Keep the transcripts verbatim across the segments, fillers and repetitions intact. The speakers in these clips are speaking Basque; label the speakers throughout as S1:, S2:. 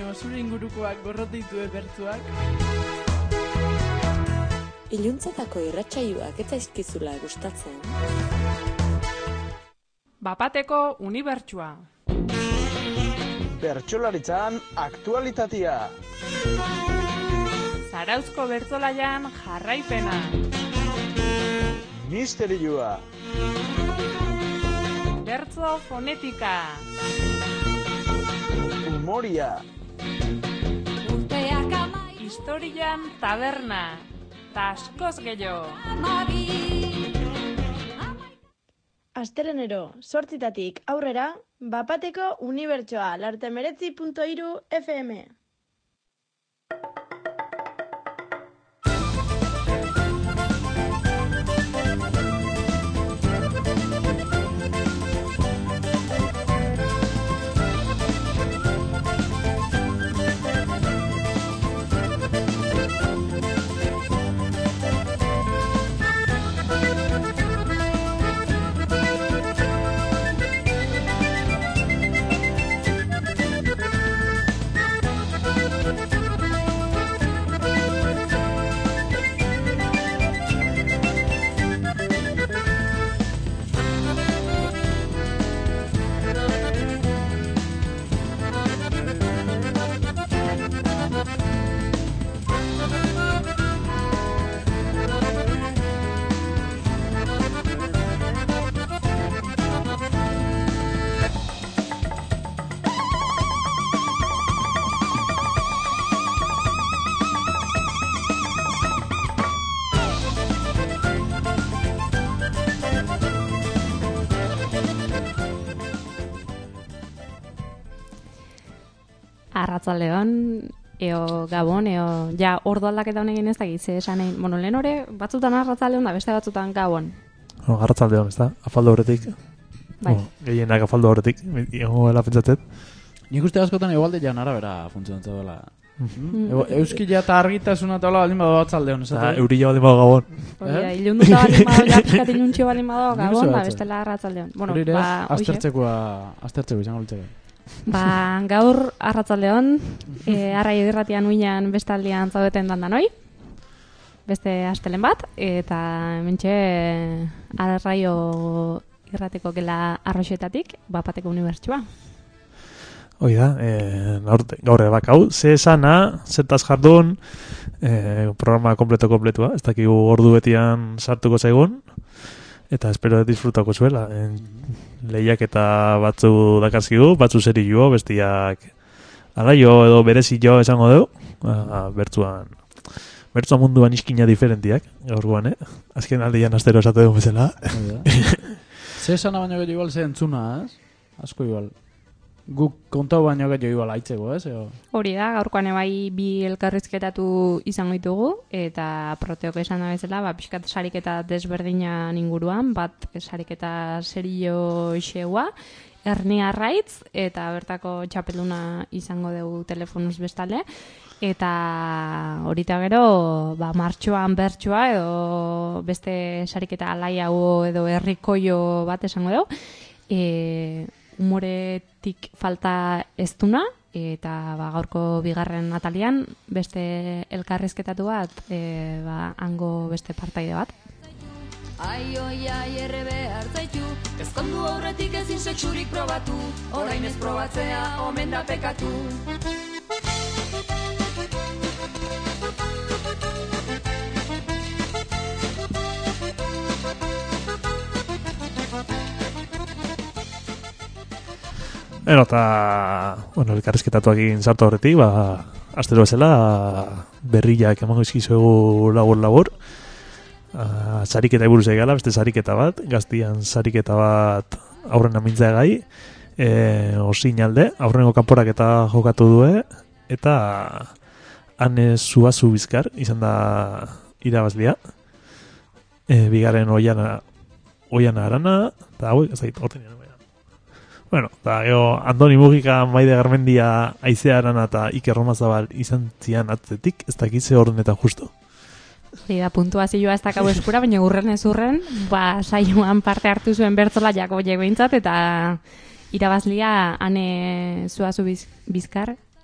S1: baino zure ingurukoak gorrotitu ebertzuak.
S2: Iluntzetako irratsaioak ez zaizkizula gustatzen.
S1: Bapateko unibertsua.
S3: Bertsolaritzan aktualitatea.
S1: Zarauzko bertsolaian jarraipena.
S3: Misterioa.
S1: Bertso fonetika.
S3: Humoria.
S1: Historian taberna. Ta askoz gehiago.
S4: Astelenero, zortzitatik aurrera, Bapateko unibertsoa, lartemeretzi punto hiru F M.
S5: Arratzaldeon, eo gabon, eo ja ordu aldaketa honekin ez dakit, ze esan egin, bueno, lehen hori batzutan arratzaldeon da, beste batzutan gabon.
S6: No, arratzaldeon, ez da, afaldo horretik.
S5: Bai.
S6: No, gehienak afaldo horretik, ego hela pentsatet.
S7: Nik uste askotan egualde jan arabera funtzionatzen dela. Euskila eta argitasuna eta hola baldin badu atzaldeon, ez da?
S6: Eurilla baldin badu gabon.
S5: Hori, ilunduta baldin badu, japiskat iluntxio baldin badu gabon, da bestela arratzaldeon. Bueno,
S7: hori ere,
S5: ba,
S7: aztertzekoa, aztertzeko izango litzake.
S5: Ba, gaur arratzaldeon, e, arraio irratian uinan bestaldian zaudeten dandan hoi, beste astelen bat, eta hementxe arraio irrateko gela arroxetatik, Bapateko unibertsua.
S6: Hoi da, e, gaur ebak hau, ze esana, zertaz jardun, e, programa kompleto-kompletua, ez dakigu ordu betian sartuko zaigun, eta espero disfrutako zuela. En, lehiak eta batzu dakarzigu, batzu serioa, bestiak alaio edo berezio esango dugu, ba, bertzuan, bertzuan munduan iskina diferentiak, gaurkoan, eh? Azken aldean astero esate dugu bezala.
S7: Ze esana baino gehiago igual ze entzuna, ez? Asko igual. Guk kontau baino gehiago igual aitzeko, ez?
S5: Hori da, gaurkoan ebai bi elkarrizketatu izango ditugu, eta proteoko esan da bezala, ba, pixkat sariketa desberdinan inguruan, bat sariketa serio xeua, Erni Arraitz, eta bertako txapelduna izango dugu telefonuz bestale, eta horita gero, ba, martxoan bertsoa, edo beste sariketa alaiago edo herrikoio bat esango dugu, e, humoretik falta ez duna, eta ba, gaurko bigarren atalian beste elkarrizketatu bat, e, ba, hango beste partaide bat.
S8: Ai, oi, ai, erre behar zaitu, ezkondu aurretik ezin sexurik probatu, orain ez probatzea, omen da pekatu.
S6: Eno, eta, bueno, elkarrizketatuak egin sartu horretik, ba, astero bezala, berriak emango izkizuegu labur-labur. Uh, sariketa iburuz egala, beste sariketa bat, gaztian sariketa bat aurren amintzea gai, e, osin alde, aurrengo kanporak eta jokatu due, eta Ane Zuazu Bizkar, izan da irabazlia, e, bigaren oiana, oiana arana, eta hau, ez dakit, horten nire. Bueno, eta gero, Andoni Mugika, Maide Garmendia, Aizea Arana eta Iker Romazabal izan zian atzetik, ez dakitze orden eta justo.
S5: Hori da, puntuazioa ez dakau eskura, baina urren ez urren, ba, saioan parte hartu zuen bertzola jako behintzat, eta irabazlia Ane Zuazu biz, Bizkar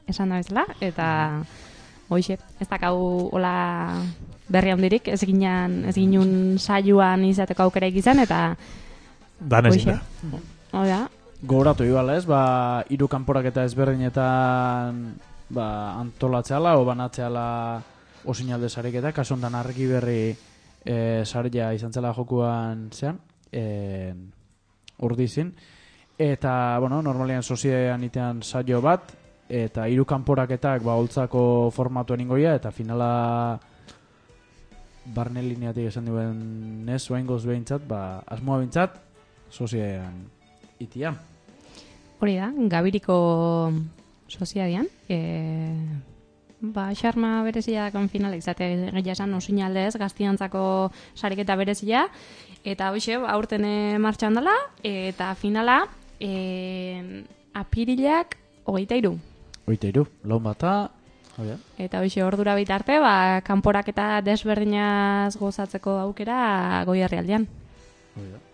S5: esan da bezala, eta hoxe, ez dakau hola berri handirik, ez ginen, ez ginen saioan izateko aukera izan, eta
S6: dan ezin da.
S5: Hola.
S7: Gogoratu igual, ez? Ba, hiru kanporaketa ezberdinetan ba, antolatzeala o banatzeala osinalde sariketa, kasu honetan argi berri e, saria izan zela jokuan zean, e, urdizin. Eta, bueno, normalian soziean itean saio bat, eta hiru kanporaketak ba, holtzako formatu eningoia, eta finala barne lineatik esan duen ez, oain goz behintzat, ba, asmoa behintzat, soziean itia.
S5: Hori da, Gabiriko soziadian, e, ba, xarma berezia kon finala izate gehiago esan osinaldez, gaztiantzako sariketa berezia, eta hoxe, aurten martxan dela, eta finala, e, apirilak hogeita iru.
S7: Hogeita iru, laun bata, oh,
S5: eta hoxe, ordura bitarte, ba, kanporak eta desberdinaz gozatzeko aukera Goierrialdean.
S7: Oh, ja.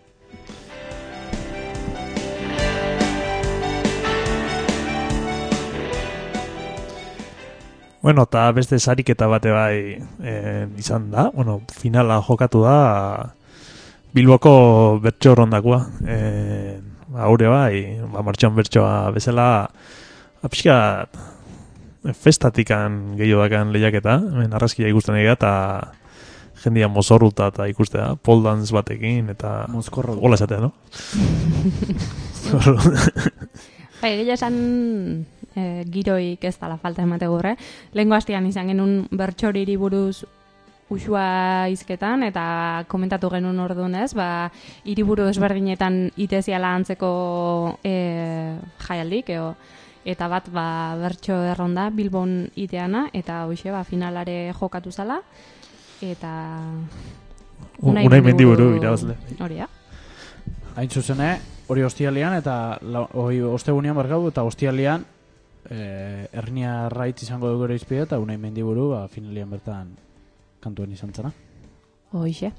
S6: Bueno, eta beste sariketa bate bai e, izan da, bueno, finala jokatu da Bilboko bertso rondakoa. E, haure bai, ba, martxan bertsoa bezala, apixkat festatikan gehiago dakan lehiaketa, hemen arrazkia ikusten egia, eta jendia mozorruta eta ikustea, pole dance batekin, eta hola esatea, no?
S5: Bai, egia esan e, giroik ez dala falta emate gurre. Lehenko hastian izan genuen bertxoriri buruz usua izketan, eta komentatu genuen orduan ez, ba, hiriburu ezberdinetan iteziala antzeko e, jaialdik, eo, eta bat ba, bertxo erronda Bilbon iteana, eta hoxe, ba, finalare jokatu zala, eta
S6: Unai, unai mendiburu irabazle.
S5: Hori da.
S7: Hain zuzene, hori ostialian, eta hori ostegunean bargau, eta ostialian eh, Ernia Raitz izango dugu ere izpide, eta Unai mendiburu ba, finalian bertan kantuen izan zena.
S5: Hoxe.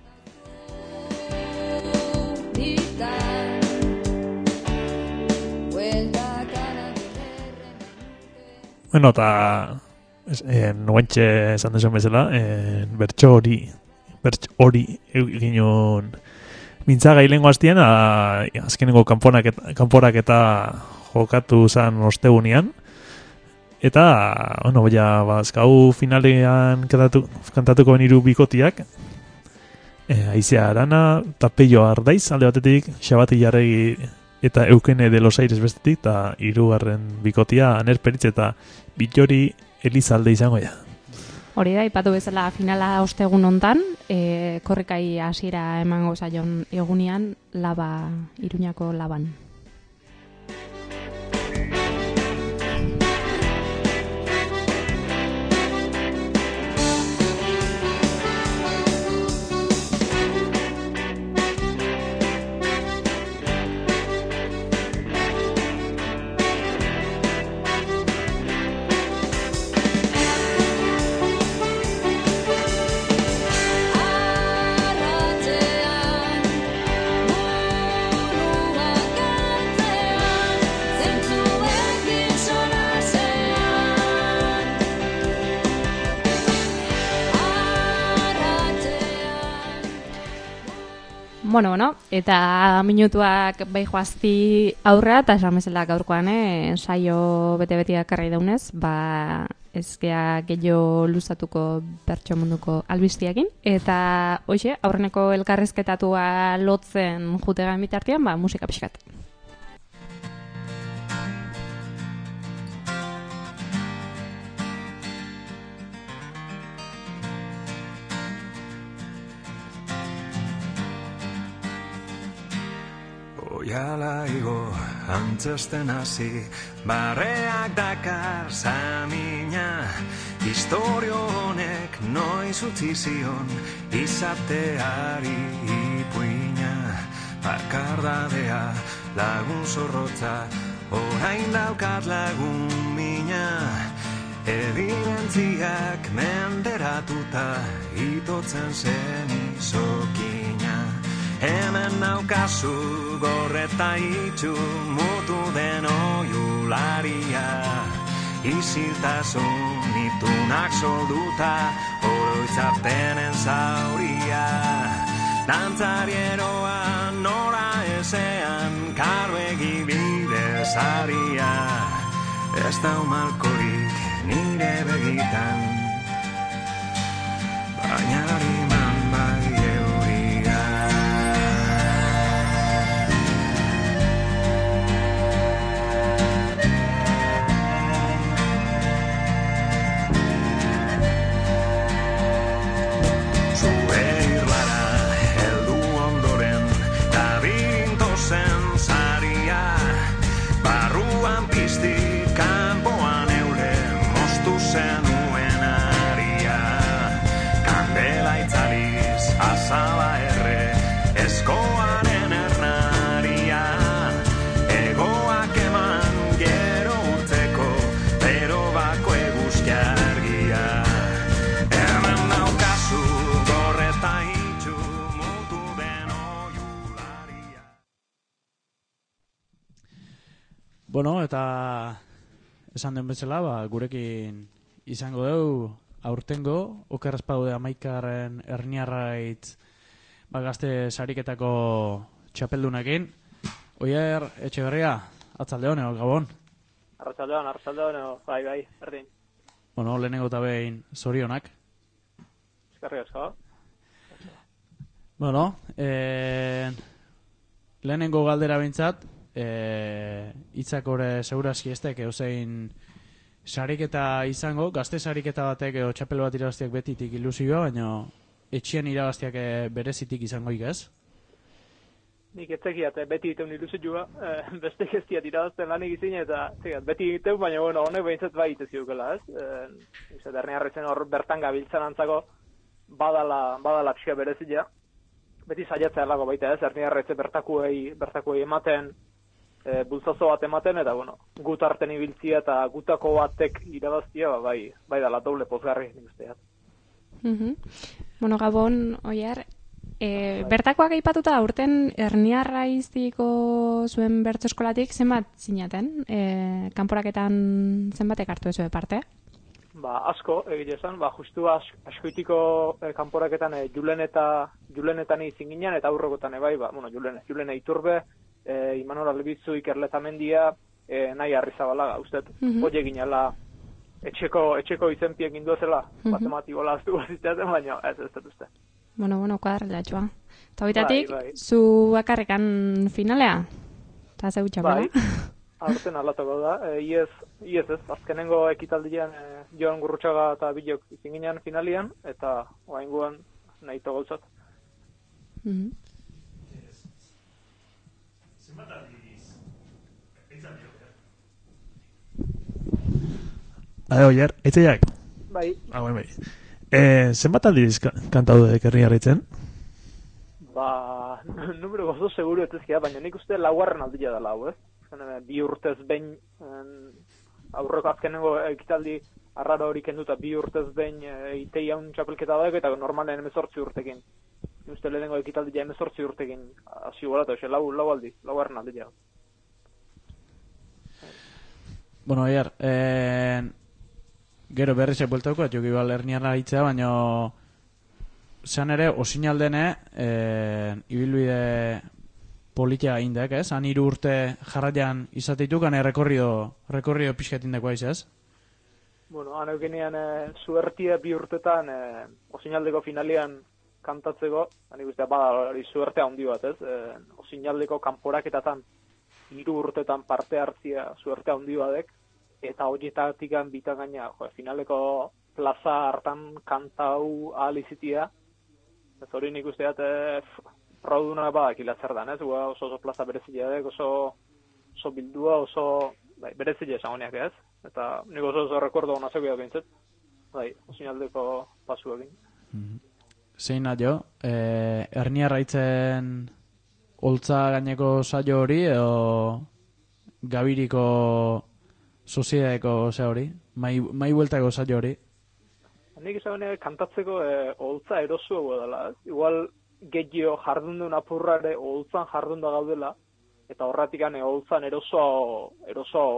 S6: Bueno, eta eh, nuentxe esan desun bezala, eh, bertxo hori, bertxo hori eginun mintzagai lehenko hastian, azkenengo kanporak eta jokatu zen ostegunean, eta, bueno, ja, bazkau finalean kantatu, kantatuko beniru bikotiak, eh, Aizea Arana, eta Peio Ardaiz, alde batetik, Xabati Jarregi eta Eukene de los Aires bestetik, eta hirugarren bikotia Aner Peritz eta Bittori Elizalde izango ja.
S5: Hori da, ipatu bezala finala ostegun hontan, e, korrikai hasiera emango zaion egunean, laba, Iruñako laban. Bueno, bueno, eta minutuak bai joazti aurra, eta esan bezala gaurkoan, eh, saio bete-betiak karri daunez, ba, ezkea gehiago luzatuko bertso munduko albistiakin. Eta, hoxe, aurreneko elkarrizketatua lotzen jutegan bitartean, ba, musika pixkat.
S9: Oiala igo antzesten hasi, barreak dakar samina, historio honek noiz utzi zion, izateari ipuina, bakardadea lagun zorrotza, orain daukat lagun mina, evidentziak menderatuta, itotzen zen izokina. Hemen naukazu gorreta itxu, mutu den oiularia, Isiltasun itunak solduta, oroitzapenen zauria. Dantzarieroa nora ezean, karbegi bidez aria. Ez da malkorik nire begitan, baina hariman bai euria. Zure irlara heldu ondoren, labinto zen zaria, barruan piztik kanpoan eure moztu zenuen aria. Kandela itzaliz azala erre, eskoaren ernaria, egoak eman gero urteko, pero bako eguzkia argia. Hemen naukazu gorreta itxu mutu den oiularia.
S7: Bueno, eta esan den bezala, ba, gurekin izango dugu aurtengo, oker espaude amaikarren erniarraitz ba, gazte sariketako txapeldunekin. Oier, Etxeberria, atzalde honeo, Gabon.
S10: Arratsaldeon, arratsaldeon, bai, bai, berdin.
S7: Bueno, lehenengo eta behin zorionak.
S10: Eskerrik asko.
S7: Bueno, eh, lehenengo galdera behintzat, eh, itzakore segurazki estek eusein sariketa izango, gazte sariketa batek edo txapel bat irabaztiak betitik ilusioa, baina etxean irabaztiak eh, berezitik izango ikaz?
S10: Nik etzekiat, beti egiten ilusioa, eh, beste gestiat irabazten lanik izin, eta zegat, beti egiten, baina bueno, honek behintzat bai iteziukela, ez? Eh, Izat, erniarretzen hor bertan gabiltzan antzako, badala, badala pixka berezia. Beti saiatzea lago baita, ez? Erniarretze bertakuei, bertakuei ematen, e, bultzazo bat ematen, eta bueno, gut arten ibiltzia eta gutako batek irabaztia, ba, bai, bai dala doble pozgarri, nik usteat.
S5: Mhm. Bueno, Gabon, Oier, e, bertakoak aipatuta aurten Erniarraiztiko zuen bertso eskolatik zenbat zinaten? E, kanporaketan zenbatek hartu ezue parte?
S10: Ba, asko, egile esan, ba, justu as, askoitiko e, kanporaketan e, julen eta julenetan izin ginen, eta aurrekotan ebai, ba, bueno, julene, julene Iturbe, e, Imanol Albizu, Iker Letamendia, e, nahi Arrizabalaga, uste,
S5: Mhm.
S10: oie ginela, etxeko, etxeko izenpiek induazela,
S5: Mhm.
S10: matematikola aztu baziteaten, baina ez ez dut uste.
S5: Bueno, bueno, kuadrilatxoa. Eta hoitatik,
S10: Bai, bai.
S5: zu bakarrekan finalea? Eta zeu txapela?
S10: Bai, aurten alatoko da, e, iez, iez ez, azkenengo ekitaldian e, Jon Gurrutxaga eta Bilok izin ginen finalian, eta oainguan nahi togoltzat.
S5: Mhm.
S6: Ade, Oier, eitzeiak?
S10: Bai.
S6: Ah, bai, bai. Eh, zenbat aldiz ka- kantatu de Erniarraitzen?
S10: Ba, numero gozo seguru etezkia, baina nik uste laugarren aldia dela hau, ez? Zen, eh, bi urtez behin, en, aurreko azkenengo ekitaldi arraro hori kenduta bi urtez behin e, itei haun txapelketa dago, eta normalen emezortzi urtekin. Nik uste lehenengo ekitaldia emezortzi urtekin hasi gola, eta hoxe, lau, lau aldi, laugarren aldia.
S7: Bueno, Oier, eh, gero berriz ebueltauko, joki bal Erniarraitzea, baina zean ere, osinaldene, eh, ibilbide politia indek, ez? Han hiru urte jarraian izateituk, han rekorrido, rekorrido pixketindeko aiz, ez?
S10: Bueno, han eukenean e, zuertia bi urtetan e, osinaldeko finalian kantatzeko, han ikustea bada hori zuertea handi bat, ez? E, osinaldeko kanporaketatan hiru urtetan parte hartzia zuertea handi badek, eta horietatik bitan gaina, jo, finaleko plaza hartan kantau ahal izitia, ez hori nik usteat e, frauduna badakila zer dan, ez? Gua oso oso plaza berezia dek, oso, oso bildua, oso bai, berezia esan honiak, ez? Eta nik oso oso rekordo hona zegoia bintzet, bai, osinaldeko pasuekin.
S7: Mm-hmm. Zein nadio, eh, Erniarraitzen holtza gaineko saio hori, edo Gabiriko soziedadeko ze hori, mai, mai bueltako saio hori?
S10: Nik esan honiak kantatzeko e, holtza erosuago dela, ez? Igual gehiago jardundun apurrare holtzan jardunda gaudela, eta horretik gane holtzan eroso, eroso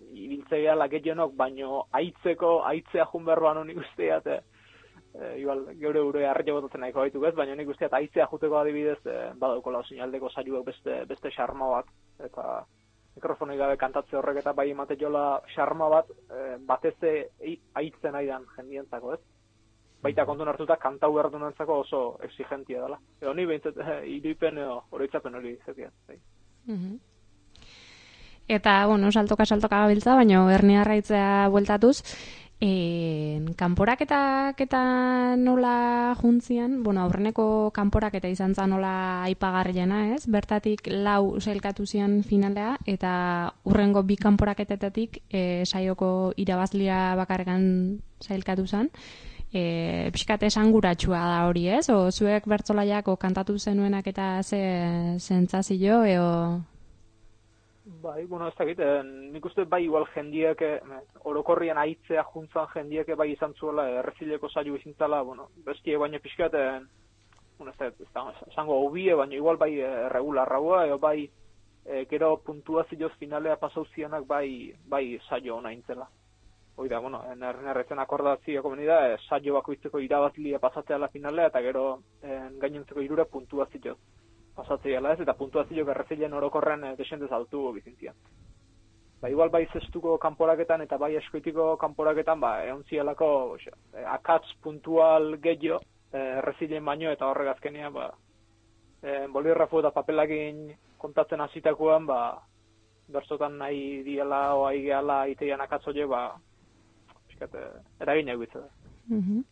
S10: ibiltzea gehala gehienok, baino aitzeko, aitzea jun berroan nik usteat, e, e, igual, geure gure harri botatzen nahiko baituk ez, baina nik usteat aitzea juteko adibidez, e, badaukola osinaldeko saioak beste, beste xarma bat, eta mikrofonik gabe kantatze horrek eta bai emate jola xarma bat, e, batez aitzen aidan jendientzako ez. Baita kontu hartuta kantau behar dunentzako oso exigentia dela. Edo ni behintzat, e, iruipen edo oroitzapen hori izatea.
S5: Mm-hmm. Eta, bueno, saltoka saltoka gabiltza, baina herniarraitzea bueltatuz, e, kanporaketak eta nola juntzian, bueno, aurreneko kanporaketa izan zen nola aipagarriena, ez? Bertatik lau sailkatu zian finalea, eta urrengo bi kanporaketetatik e, saioko irabazlia bakarregan sailkatu zen. E, pixkat esanguratsua da hori, ez? O zuek bertzolaiako kantatu zenuenak eta ze sentsazio, eo...
S10: Bai, bueno, ez dakit, nik uste bai igual jendiak, orokorrian aitzea juntzan jendiak bai izan zuela, errezileko saio izintzala, bueno, bestie baino pixkat, bueno, ez da, esango hobie, baina igual bai regularraua, eo bai, e, gero puntuazioz finalea pasau zianak bai, bai saio ona intzela. Oida, bueno, nerretzen akordazio komeni da, e, saio bakoitzeko irabazlia pasatzeala finalea, eta gero en, gainontzeko irura puntuazioz pasatzeala ez, eta puntuazio errezilen orokorren e, desendez altu bizintzian. Ba, igual bai zestuko kanporaketan eta bai eskoitiko kanporaketan, ba, egon zialako e, akatz puntual gehiago, errezilen baino eta horrek azkenean, ba, e, bolirrafu eta papelakin kontatzen hasitakoan, ba, berzotan nahi diala, oai gehala, iteian akatzoie, ba, piskat, eragin egitza da.
S5: Mm-hmm.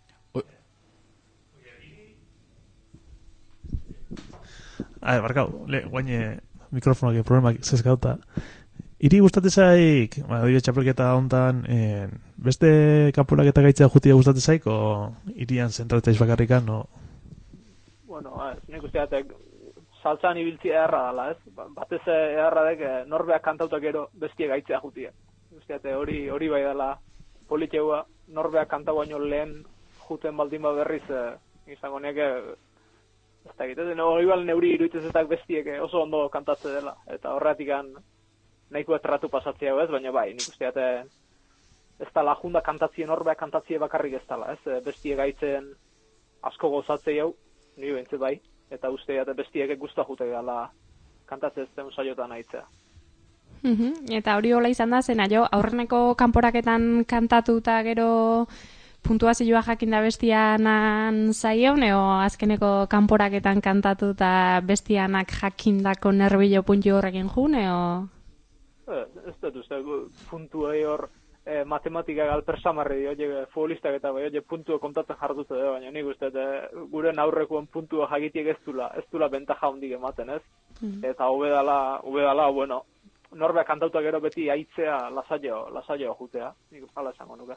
S6: Ah, barkau, le, guaine mikrofonoak problemak zezkauta. Iri gustatzen zaik, ba, dire txapelketa hontan, en, beste kanporaketa gaitzea jutia gustatzen zaik, o irian zentratzaiz bakarrikan, o...
S10: Bueno, ez, nik usteatek, saltzan ibiltzi eharra dala, ez? Batez eharra dek, norbeak kantautak gero bestie gaitzea jutia. Usteate, hori hori bai dela politeua, norbeak kantau baino lehen juten baldin ba berriz, eh, izango neke, ez da egiten, no, igual neuri iruitzezetak bestiek oso ondo kantatze dela, eta horretikan nahiko tratu pasatzea ez, baina bai, nik usteate ez da lajunda kantatzien horbeak kantatzie bakarrik ez dela, ez, bestie gaitzen asko gozatzei hau, nire bentze bai, eta usteate bestiek guztua jute gala kantatze ez den saiotan aitzea.
S5: Mm-hmm. Eta hori hola izan da, zena jo, aurreneko kanporaketan kantatu eta gero puntuazioa jakin da bestianan zaion, eo azkeneko kanporaketan kantatu eta bestianak jakindako nerbilo puntu horrekin jun, eo...
S10: Ez dut, uste, puntu hor eh, matematika galper samarri dio, je, futbolistak eta bai, je, puntua kontatzen jardute da, baina nik uste, eh, gure aurrekoen puntua jakitiek ez dula, ez dula bentaja hondik ematen, ez? Mm-hmm. Eta hobedala, hobedala, bueno, norbeak kantauta gero beti aitzea lasaio, lasaio jutea, nik hala esango nuke.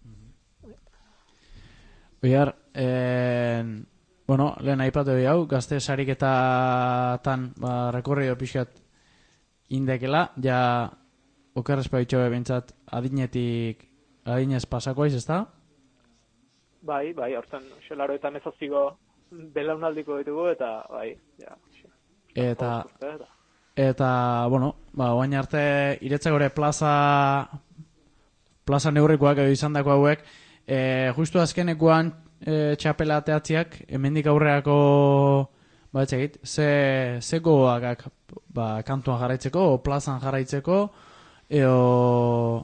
S7: Oiar, en, bueno, lehen aipatu hau, gazte sariketatan, ba, rekorrio pixkat indekela, ja, okerrezpaitxo bentsat adinetik, adinez pasakoaiz, ez da?
S10: Bai, bai, hortzen, xelaro eta mezaziko belaunaldiko ditugu, eta, bai, ja.
S7: Eta, eta, bueno, ba, oain arte, iretzak gore plaza, plaza neurrikoak edo izan dako hauek, E, justu azkenekoan e, txapela teatziak, hemendik aurreako ba, etxegit, ze, ze gogoak ba, kantuan jarraitzeko, o plazan jarraitzeko, eo...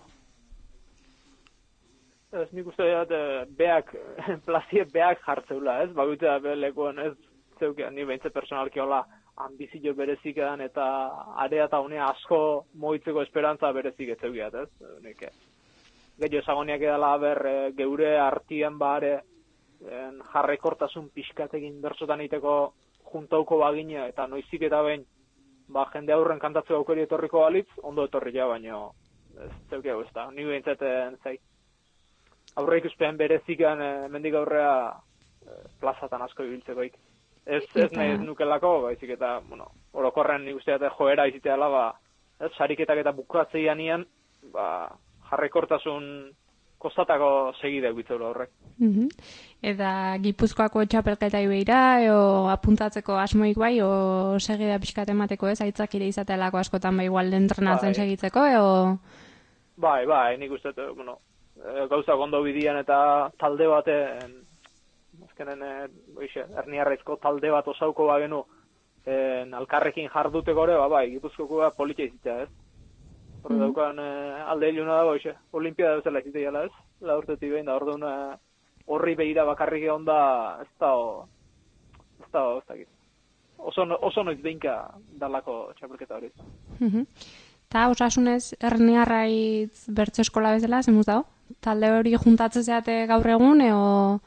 S10: Ez nik uste dut, beak, plazie beak jartzeula, ez? Bagutea lekuan ez zeukean, ni behintze personalki hola ambizio berezik edan, eta area eta unea asko moitzeko esperantza berezik ez zeukeat, ez? Nik, gehiago ezagoniak edala ber geure artien bare jarrekortasun pixkatekin bertsotan iteko juntauko bagina eta noizik eta behin ba, jende aurren kantatzeko aukeri etorriko balitz, ondo etorri ja, baina ez zeukegu ez da, ni behintzaten zai. Aurre ikuspen berezikan mendik aurrea plazatan asko ibiltzekoik. Ez, ez nahi ez nukelako, baizik eta, bueno, orokorren nik usteat joera iziteala, ba, ez, sariketak eta bukatzeian ian, ba, jarrekortasun kostatako segide egitzeu horrek.
S5: Mm-hmm. Eta Gipuzkoako txapelketa ibeira, eo apuntatzeko asmoik bai, o segida pixkat emateko ez, aitzak ire izatealako askotan bai igual entrenatzen bai. Segitzeko, eo...
S10: Bai, bai, nik uste, bueno, gauzak ondo bidian eta talde baten, azkenen, oixe, Erniarraizko talde bat osauko bagenu, en, alkarrekin jarduteko ere, ba, bai, Gipuzkoa politia izitea, ez? Horre mm. daukan eh, alde iluna dago, oixe, olimpiada bezala izitea, ez? La urtetik behin da, orduan horri behira bakarrik egon da, ez da, ez da, ez da, oso, oso noiz behinka dalako txapelketa hori.
S5: Mhm. Eta osasunez Erniarraiz bertso eskola bezala, zemuz dago? Talde hori juntatzen zeate gaur egun, eo...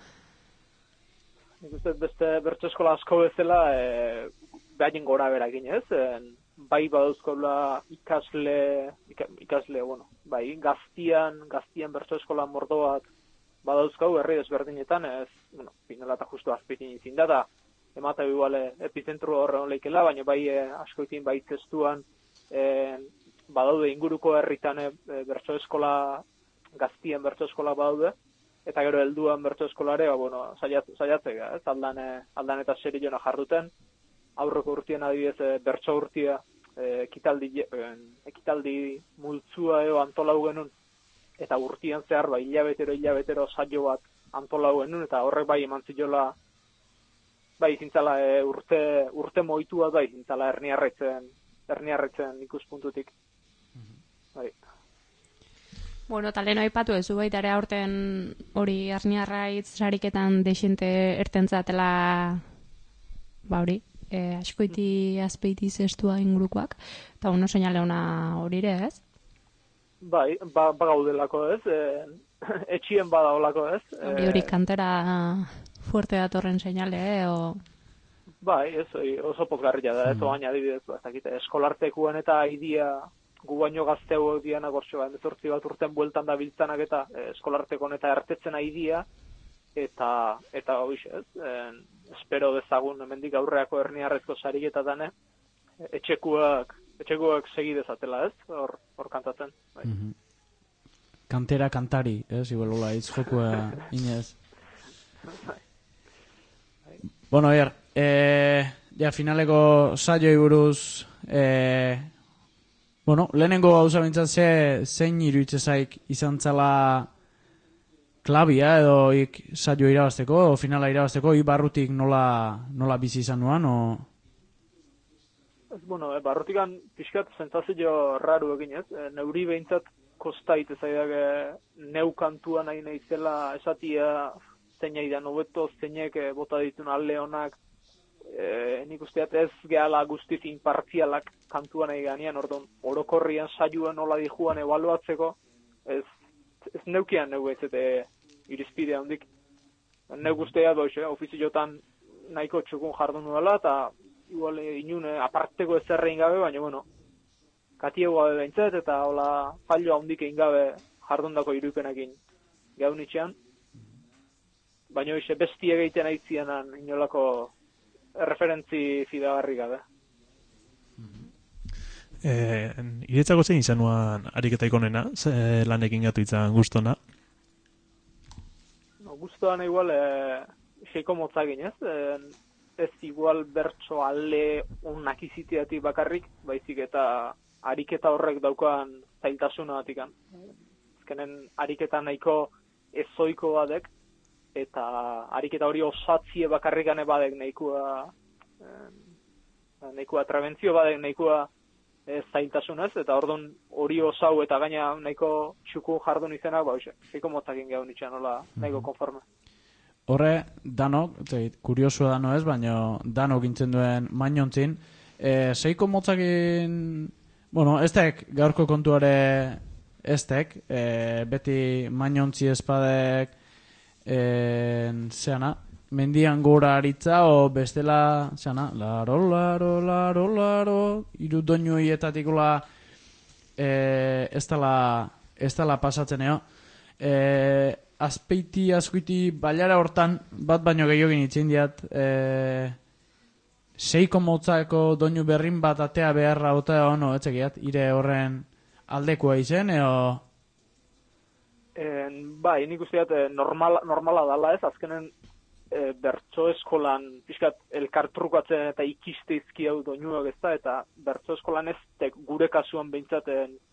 S10: Nik uste beste bertso eskola asko bezala, e, behaien gora berakin, ez? E, bai badauzkola ikasle, ikasle, bueno, bai, gaztian, gaztian bertso eskola mordo bat badauzkau, herri desberdinetan, ez, bueno, finala eta justu azpitin izin da, emata iguale epizentru horren leikela, baina bai e, askoitin bai testuan, e, badaude inguruko herritan e, bertso eskola, gaztien bertso eskola badaude, eta gero helduan bertso eskolare, ba, bueno, saiatzea, ez, aldan, e, aldan eta seriona jarduten, aurreko urtien adibidez e, bertso urtia, e, ekitaldi, e, ekitaldi multzua eo antolau genuen, eta urtian zehar, ba, hilabetero, hilabetero saio bat antolau genuen, eta horrek bai eman ziola, bai zintzala e, urte, urte moitua bai zintzala Erniarraitzen, Erniarraitzen ikuspuntutik. Bai.
S5: Bueno, eta lehen aipatu ez du baita ere aurten hori Erniarraitz sariketan desente ertentzatela, ba hori, e, askoiti azpeiti zestua ingurukoak, eta uno seinale ona hori ere, ez?
S10: Bai, ba, bagaudelako ez, e, etxien badaolako ez.
S5: Hori hori kantera fuerte datorren seinale, eh, o...
S10: Bai, ez, oso pozgarria da, ez, mm. oain adibidez, ba, ez dakite, eskolartekuan eta idia gu baino gazteu dianak ortsu, ba, emezortzi bat urten bueltan da biltzanak eta eh, eskolartekon eta ertetzen aidia, eta, eta hoiz, ez, eh, espero dezagun hemendik aurreako Erniarraizko sariketatan, eh, etxekuak, etxekuak segi dezatela, ez, hor, hor kantatzen. Bai.
S7: Mm-hmm. Kantera kantari, ez, igualola, hitz jokua inez. Bueno, er, eh, ja, finaleko saioi buruz, eh, bueno, lehenengo gauza bintzat ze, zein iruitze zaik izan zala klabia edo ik saio irabazteko, o finala irabazteko, i barrutik nola, nola bizi izan nuan, o...
S10: Bueno, e, barrutikan pixkat sentsazio raru egin ez, e, neuri behintzat kostait ezaidak e, neu kantua nahi nahizela esatia zeinak da nobeto, zeinak e, bota ditun alde honak, e, nik usteat ez gehala guztiz impartzialak kantua nahi ganean, orduan orokorrian saioan nola dijuan ebaluatzeko, ez, ez neukian neu ez eta irizpidea hondik. Neu guztia doiz, eh, ofiziotan nahiko txukun jardun nuela, eta igual inune aparteko ezerrein gabe, baina bueno, katiego gabe behintzat, eta hola fallo handik egin gabe jardundako irupenekin gaunitxean. Baina hoxe besti egiten aitzianan inolako referentzi fidagarri gabe.
S6: Eh, iretzako zein izan nuan ariketa ikonena, ze lanekin gatu izan guztona?
S10: No, guztoan igual e, xeiko motzagin ez, e, ez igual bertso ale onak iziteatik bakarrik, baizik eta ariketa horrek daukan zailtasuna batikan. Ezkenen ariketa nahiko ezoiko badek, eta ariketa hori osatzie bakarrikane badek nahikoa, eh, nahikoa trabentzio badek nahikoa ez zailtasunez, eta orduan hori osau eta gaina nahiko txukun jardun izenak, ba, hoxe, zeiko motzakin gehun itxan, nola, nahiko konforme.
S7: Horre, danok, zeit, kuriosua dano ez, baina danok gintzen duen mainontzin, e, zeiko motzakin, bueno, ez tek, gaurko kontuare ez tek, e, beti mainontzi espadek, e, zeana, mendian gora aritza, o bestela, zeana, laro, laro, laro, laro, iru doinu hietatikula e, ez dala, ez dala pasatzen eo. E, azpeiti, azkuiti, bailara hortan, bat baino gehiogin itzin diat, e, seiko motzako doinu berrin bat atea beharra ota ono, etxekiat, ire horren aldekoa izen, eo...
S10: En, bai, nik usteat normala, normala dala ez, azkenen e, bertso eskolan pixkat elkartrukatzen eta ikiste izki hau doinuak ez da, eta bertso eskolan ez tek gure kasuan behintzaten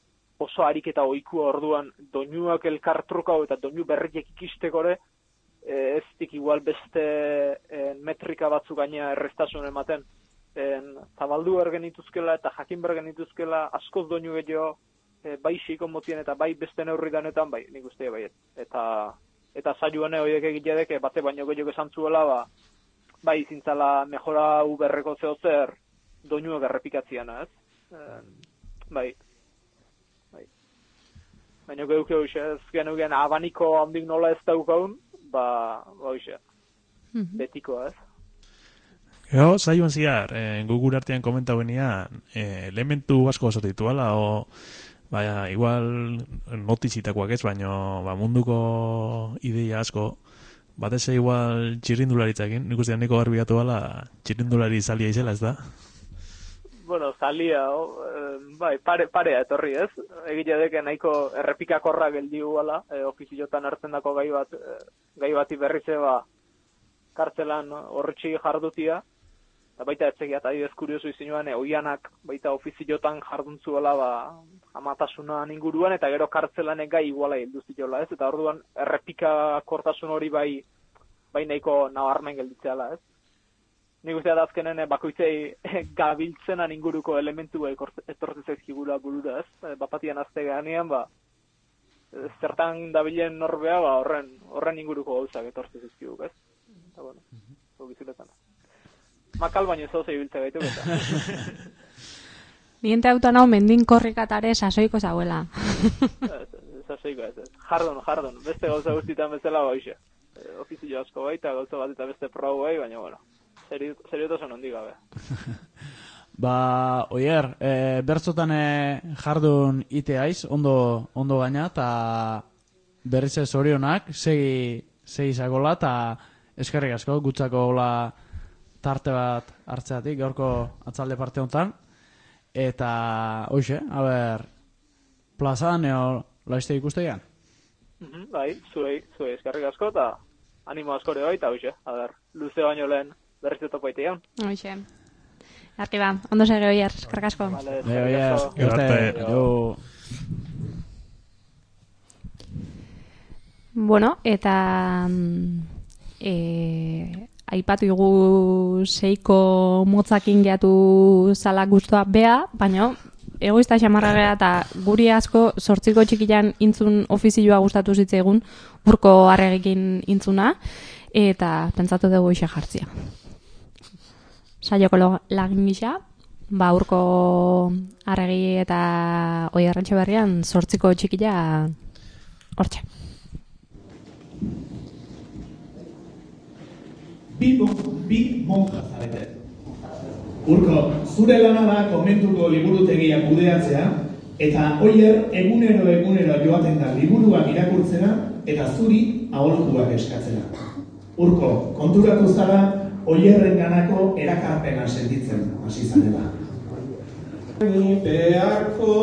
S10: oso ariketa ohikua orduan doinuak elkartrukau eta doinu berriek ikistekore, e, ez dik igual beste en, metrika batzuk gaina errestasun ematen. En, zabaldu ergenituzkela eta jakin bergenituzkela askoz doinu gehiago, e, bai psikomotien eta bai beste neurri danetan, bai, nik uste bai. Eta eta saio hone horiek egiteak bate baino gehiago esan zuela, ba, bai, zintzala mejora uberreko zeo zer doinuak errepikatziana, ez? E, bai. Bai. Baina geuke hoxe, ez genugen abaniko handik nola ez daukaun, ba, hoxe, mm-hmm. betiko, ez?
S6: Gero, saioan ziar, eh, gugur artean komentau benian, eh, elementu asko oso dituala, o, baina, igual notizitakoak ez, baina ba, munduko ideia asko, batez igual txirrindularitzakin, nik ustean niko garbigatu bala, txirrindulari zalia izela, ez da?
S10: Bueno, zalia, oh, eh, bai, pare, parea etorri ez, egile deke nahiko errepikakorra geldiu gala, eh, ofiziotan hartzen dako gai bat, eh, gai bati berrize ba, kartzelan horretxi jardutia, eta baita etzegia eta adibidez kurioso izinuan, e, oianak baita ofiziotan jarduntzuela ba, amatasunan inguruan, eta gero kartzelanek gai iguala hilduziola ez, eta orduan errepikakortasun hori bai, bai nahiko nabarmen gelditzeala ez. Nik uste da azkenen bakoitzei gabiltzenan inguruko elementu etortzen zaizkigura burura ez, bapatian azte ganean, ba, zertan dabilen norbea, ba, horren, horren inguruko gauzak etortzen zaizkiguk ez. Eta bueno, biziletan. Makal baino ez hau biltze gaitu eta.
S5: Niente auton hau mendin korrikatare sasoiko zauela.
S10: Sasoiko ez, jardun, jardun, beste gauza guztitan bezala baixe. Ofizio asko baita, gauza bat eta beste progu bai, baina bueno. Seriotasun handi gabe.
S7: Ba, oier, e, bertzotan e, jardun ite aiz, ondo, ondo gaina, eta berriz ez orionak, segi, segi zagola, eta eskerrik asko, gutzako gola tarte bat hartzeatik, gaurko atzalde parte honetan, eta, hoxe, a ber, plazan eo laizte ikustean?
S10: Mm-hmm, bai, zuei, zuei eskerrik asko, eta animo askore bai, eta hoxe, a ber, luze baino lehen, berriz topo itean.
S5: Hoxe. Arki ba, ondo sege oier, eskerrik asko.
S10: Vale, eskerrik
S7: asko.
S5: Bueno, eta e, aipatu igu seiko motzakin geatu zala guztua bea, baina egoista xamarra gara eta guri asko sortziko txikilan intzun ofizioa gustatu zitzaigun, burko arregikin intzuna, eta pentsatu dugu ise jartzia. Saioko lagin gisa, ba urko arregi eta Oierrentxe berrian sortziko txikila hortxe.
S11: Bi, bi monja zarete. Urko, zure lana da komentuko liburutegia kudeatzea, eta Oier egunero egunero joaten da liburuak irakurtzera, eta zuri aholkuak eskatzera. Urko, konturatu zara, Oierren ganako erakarpena sentitzen hasi zarela.
S12: Ni beharko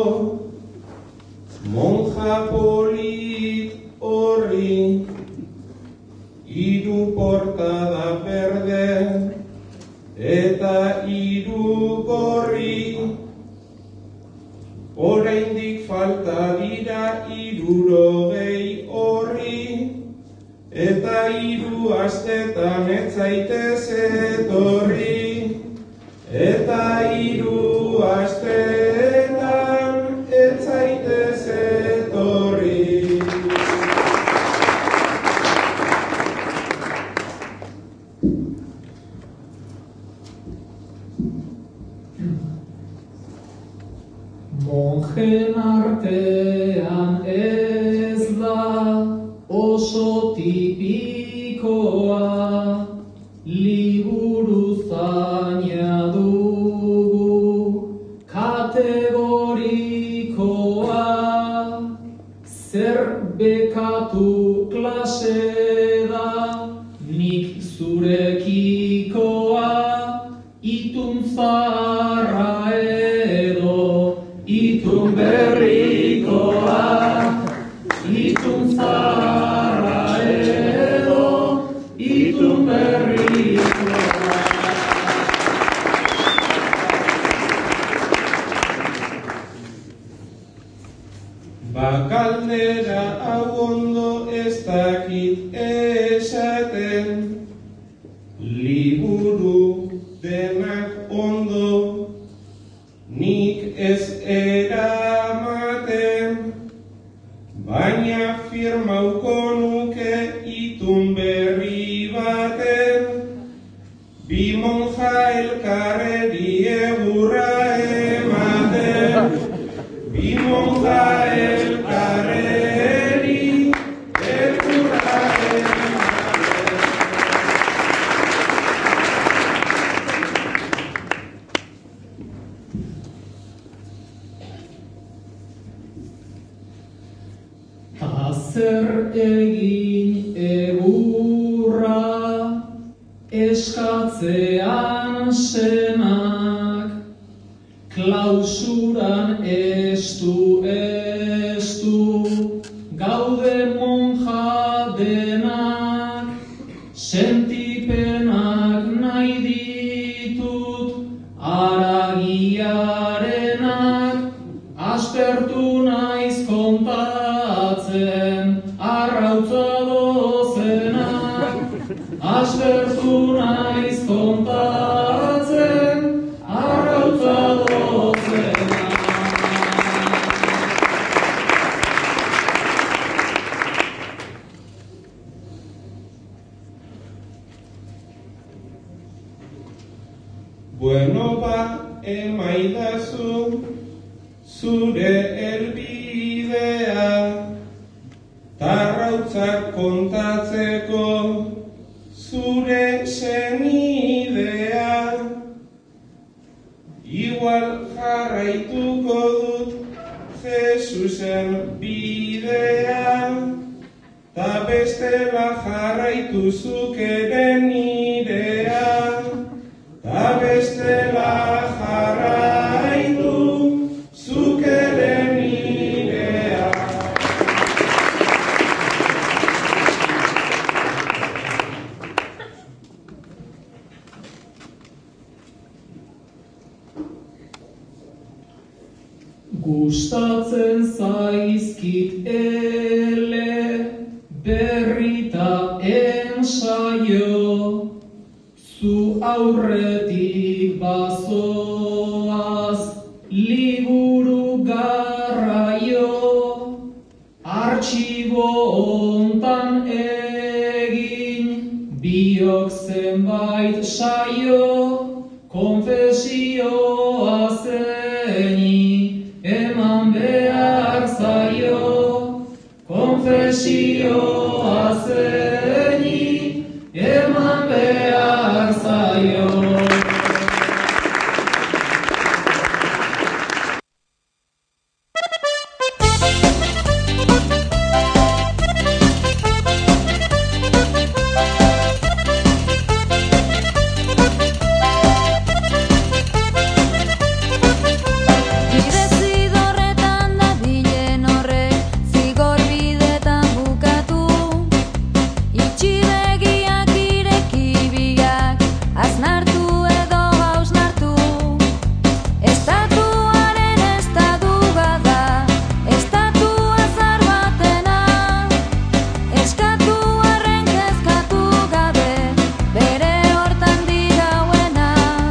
S12: monja polit horri hiru portada berde eta hiru gorri, oraindik falta dira hirurogei horri, eta hiru astetan ez zaitez etorri, eta hiru astetan ez zaitez etorri.
S13: Monjen artean ez da oso tipikoa, liburu zaina dugu kategorikoa, zer bekatu klase da nik zurekikoa, itun zarra edo itun berrikoa, itun zarra edo itun berrikoa.
S12: dakit esaten, liburu denak ondo, nik ez eramaten, baina firmauko nuke itun berri baten, bi monja elkarreri egurra ematen, bi monja elkarreri egurra ematen.
S13: Zer egin egurra eskatzean senak, klausuran estu estu gaude monja denak, sentipenak nahi ditut haragiarenak, aspertu naiz kontatzen arrautza dozenak, aspertu naiz kontatzen arrautza dozenak.
S12: Bueno bat emaidazu zure helbidea, tarrautzak kontatzeko zure senidea. Igual jarraituko dut Jesusen bidea, ta bestela jarraitu zuk ere nirea, ta bestela jarraitu zuk ere nirea.
S13: Gustatzen zaizkit ele berrita ensaio, zu aurretik bazoaz liburu garraio, artxibo hontan egin biok zenbait saio, konfesioa zeini eman behar zaio, konfesioa zeini eman behar zaio.
S8: Itxidegiak ireki biak, aznartu edo hausnartu. Estatuaren estaduga da, estatu azar batena. Eskatuarren kezkatu gabe, bere hortan dirauena.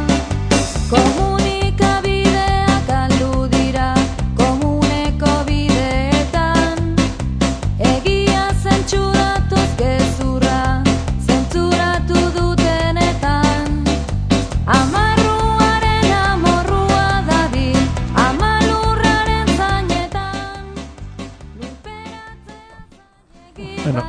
S8: Komunikabideak aldu dira, komuneko bideetan. Egia zentsuratuz gezurra, zentzuratu dutenetan. Amarruaren amorrua dabil, amalurraren zainetan.
S6: Bueno.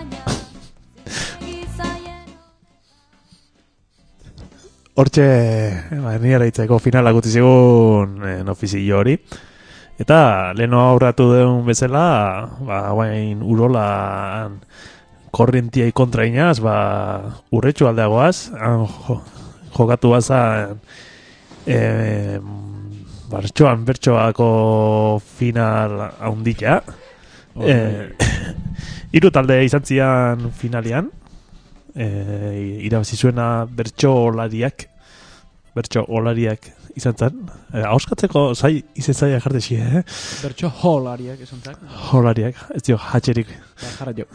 S6: Hortxe, ba, nire itzeko finalak utzi zigun en ofizio hori. Eta leheno aurratu deun bezala, ba, guain urolan korrentiai kontra inaz, ba, urretxu aldeagoaz, han jo, jokatu bazan e, bertxoan bertxoako final haunditza. E, Hiru talde izan zian finalian, e, irabazi zuena bertxo olariak, bertxo olariak izan zen. E, Auskatzeko zai izen zaila jartexi, eh?
S7: Bertxo holariak esan zak.
S6: Holariak, ez dio, hatxerik.
S7: Ja, jarra jo.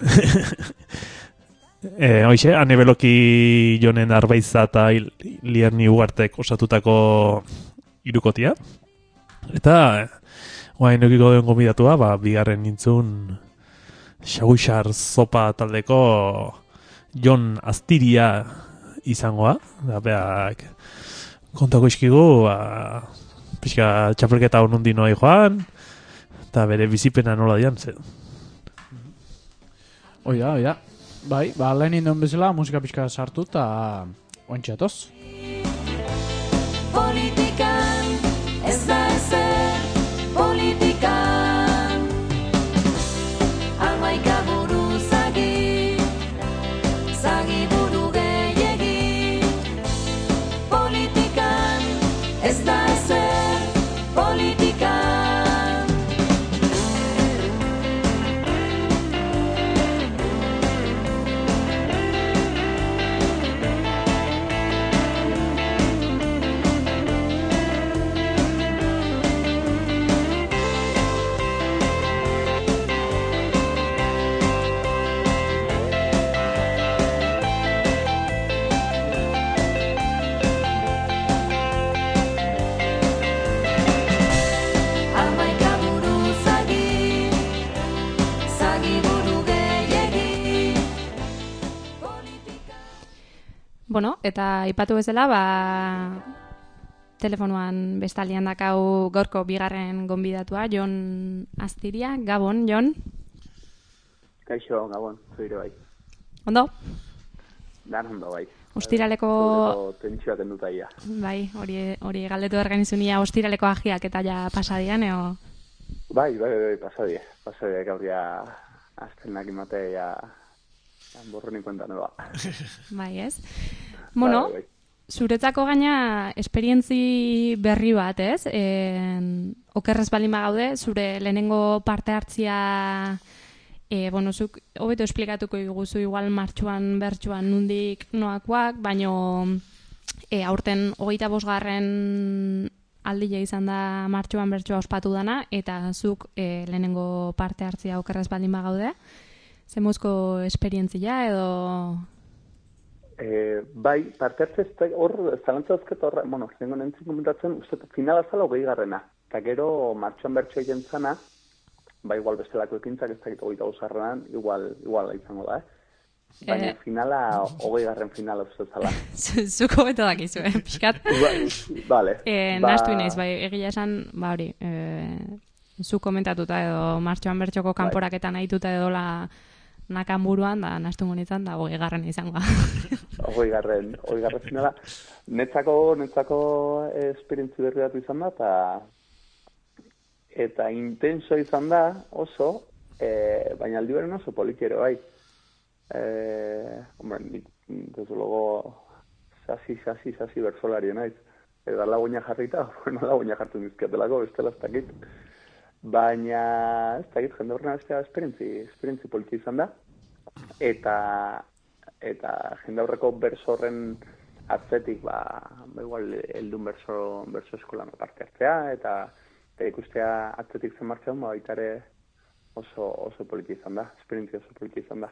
S6: E, hoxe, Anebeloki Jonen Arbaiza eta Lierni Ugartek osatutako irukotia. Eta, guain eukiko den gomidatua, ba, bigarren nintzun Xaguxar Zopa taldeko Jon Aztiria izangoa. Da, beak, kontako iskigu, ba, pixka txapelketa honundi noai joan, eta bere bizipena nola dian, ze.
S7: Oida, oida. Bai, ba, lehen induen bezala, musika pixka sartu eta ointxatoz.
S8: Politikan ez da ezer, politikan hamaika buru zagi, zagi buru gehiegi. Politikan ez da ezer, politikan
S5: Bueno, eta ipatu bezala, ba, telefonoan bestalian dakau gaurko bigarren gonbidatua, Jon Aztiria. Gabon, Jon?
S14: Kaixo, Gabon, zuire bai.
S5: Ondo?
S14: Dan ondo bai.
S5: Ostiraleko...
S14: Tentsioak enduta ia.
S5: Bai, hori, hori galdetu organizunia ostiraleko agiak eta ja pasadian, eo?
S14: Bai, bai, bai, pasadie. Pasadie gaurria aztenak imate ja... Borroni kuenta nueva.
S5: Bai, ez? Bueno, bai, bai. Zuretzako gaina esperientzi berri bat, ez? E, okerrez balin bagaude, zure lehenengo parte hartzia, e, bueno, zuk hobeto esplikatuko iguzu igual martxuan, bertxuan, nundik noakoak, baino e, aurten hogeita bosgarren aldile izan da martxuan bertxua ospatu dana, eta zuk e, lehenengo parte hartzia okerrez balin bagaude. Zemuzko esperientzia edo...
S14: E, bai, parte hartze hor, zalantzazket horra, bueno, zengo nentzin komentatzen, uste finala zala hogei garrena. Eta gero martxoan bertxoa egin zana, ba igual bestelako ekintzak ez dakit hogeita gozarrenan, igual, igual izango da, eh? Baina eh... finala, hogei garren finala uste zala.
S5: Zuko beto dakizu, eh, pixkat.
S14: Vale.
S5: Eh, ba... Nastu inaiz, bai, egia esan, ba hori, eh, zu komentatuta edo martxoan bertxoko kanporaketan nahituta edo la... nakan buruan, da, nastu gonitzen, da, hogei garren izango.
S14: Hogei garren, hogei garren finala. Netzako, netzako esperientzi berri datu izan da, eta eta intenso izan da, oso, e, baina aldi beren oso politiero, bai. E, hombre, nik, desde luego, sasi, sasi, sasi bersolario naiz. Eta laguina jarrita, bueno, laguina jartu nizkiatelako, bestela ez dakit. Baina, ez dakit, jende horren bestea esperientzi, esperientzi politi izan da. Eta, eta jende horreko berso horren atzetik, ba, ba igual, heldun berso, berso eskolan parte hartzea, eta, eta ikustea atzetik zen martxean, ba, baita ere oso, oso politi izan da, esperientzi oso politi izan da.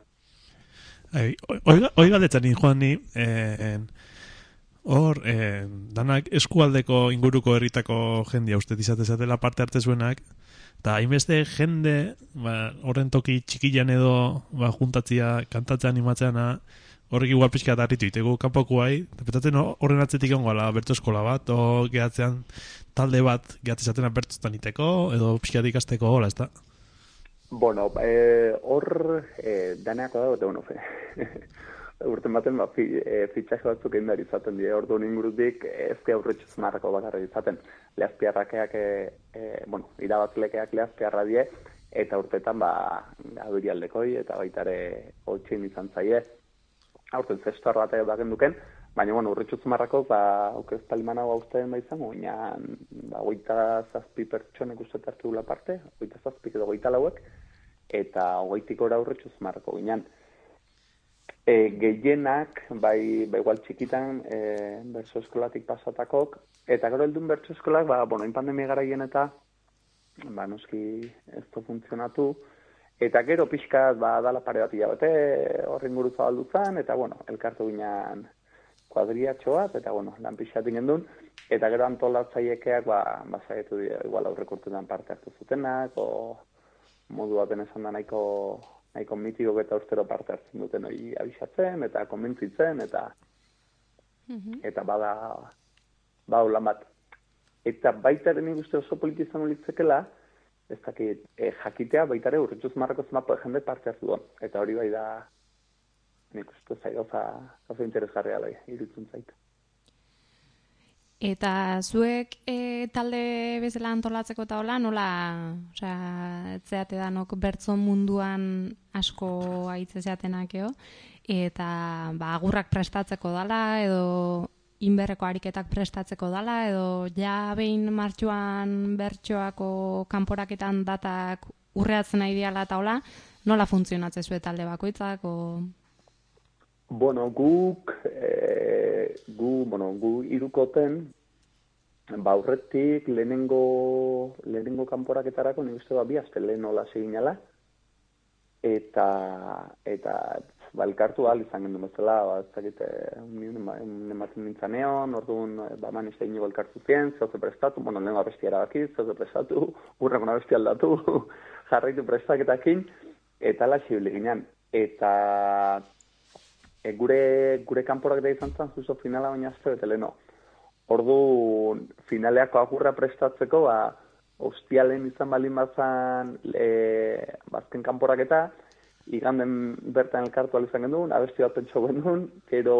S6: Hoi galdetzen joan ni, eh, hor, eh, danak eskualdeko inguruko herritako jendia uste izatezatela parte hartze zuenak, eta hainbeste jende, ba, horren toki txikilan edo ba, juntatzia, kantatzea animatzeana, horrek igual pixka darritu itegu kanpoko bai, eta petatzen horren atzetik ongoala bertu eskola bat, o gehatzean talde bat gehatzezatena bertutan iteko, edo pixka ikasteko hola, ez da?
S14: Bueno, eh, hor eh, daneako dago, eta bueno, urten baten ba, fi, e, fitxaje batzuk egin behar izaten dira, ordu ingurutik ez di aurretxuz marrako bakarra izaten. Lehazpiarrakeak, e, e, bueno, irabazlekeak lehazpiarra die, eta urtetan ba, abirialdekoi eta baitare hotxein izan zaie. Aurten zestuar bat baken duken, baina, bueno, urretxuz marrako, ba, aukez palimana gauzten ba izango, baina, ba, goita zazpi pertsonek uste hartu gula parte, goita zazpik edo goita lauek, eta goitik ora urretxuz marrako ginen. e, gehienak, bai, bai igual txikitan, e, bertso eskolatik pasatakok, eta gero heldun bertso eskolak, ba, bueno, pandemia garaien eta, ba, noski ez du funtzionatu, eta gero pixkat, ba, dala pare bat hilabete, horren guru zabaldu zen, eta, bueno, elkartu ginean kuadriatxo bat, eta, bueno, lan pixkat gendun, eta gero antolatzaiekeak, ba, ba zaietu dira, igual aurreko urtetan parte hartu zutenak, o modu baten esan da nahiko, nahiko mitigok eta urtero parte hartzen duten hori abisatzen, eta konbentzitzen, eta eta bada, bada lan bat. Eta baita ere nik uste oso politizan olitzekela, ez dakit, e, jakitea baita ere urrituz marrako zemako jende parte hartu duen. Eta hori bai da, nik uste zai gauza, gauza interesgarria lai, irutzen zait.
S5: Eta zuek e, talde bezala antolatzeko eta hola, nola, osea, etzeate danok bertso munduan asko aitze zeatenak, eta ba, agurrak prestatzeko dala, edo inberreko ariketak prestatzeko dala, edo ja behin martxuan bertsoako kanporaketan datak urreatzen nahi diala eta hola, nola funtzionatzen zuen talde bakoitzak, o...
S14: Bueno, guk, e, gu, bueno, gu irukoten, ba, aurretik lehenengo, lehenengo kanporaketarako, nik uste ba, bi azte lehen hola seginala, eta, eta, ba, elkartu ahal izan gendu bezala, ba, ez dakit, ematen nintzen egon, orduan, ba, man ez da inigo elkartu zien, zeuze prestatu, bueno, lehenengo abestia erabakiz, zeuze prestatu, urrakon abestia aldatu, jarraitu prestaketakin, eta la xibile ginen, eta... E, gure gure kanporak da izan zen, zuzo finala baina azte bete leheno. Ordu finaleako agurra prestatzeko, ba, ostialen izan balin bazan e, bazken kanporaketa, iganden bertan elkartu izan gendun, abesti bat pentso gendun, gero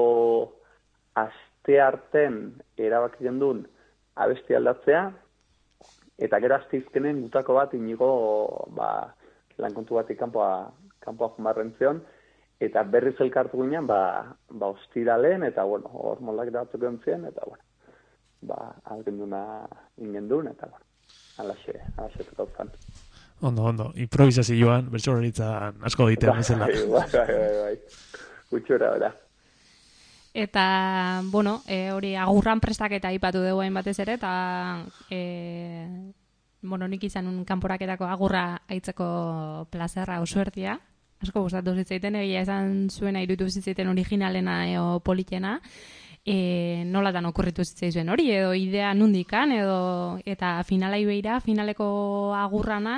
S14: aste arten erabaki gendun abesti aldatzea, eta gero aste izkenen gutako bat inigo ba, lankontu batik kanpoa, kanpoa jumarren zion, eta berriz elkartu ginen, ba, ba ostiralen, eta, bueno, hor moldak datzuk entzien, eta, bueno, ba, algenduna ingendun, eta, bueno, alaxe, alaxe tukau zan.
S6: Ondo, ondo, improvisazioan, bertsolaritzan asko egitean bezala.
S14: Bai, bai, bai, bai, gutxura, bera.
S5: Eta, bueno, e, hori agurran prestaketa aipatu dugu hain batez ere, eta, e, bueno, nik izan un kanporaketako agurra aitzeko plazerra osuertia, asko gustatu zitzaiten, egia esan zuena irutu zitzaiten originalena eo politena, e, nolatan okurritu zitzaizuen hori, edo idea nundikan, edo eta finalai beira, finaleko agurrana?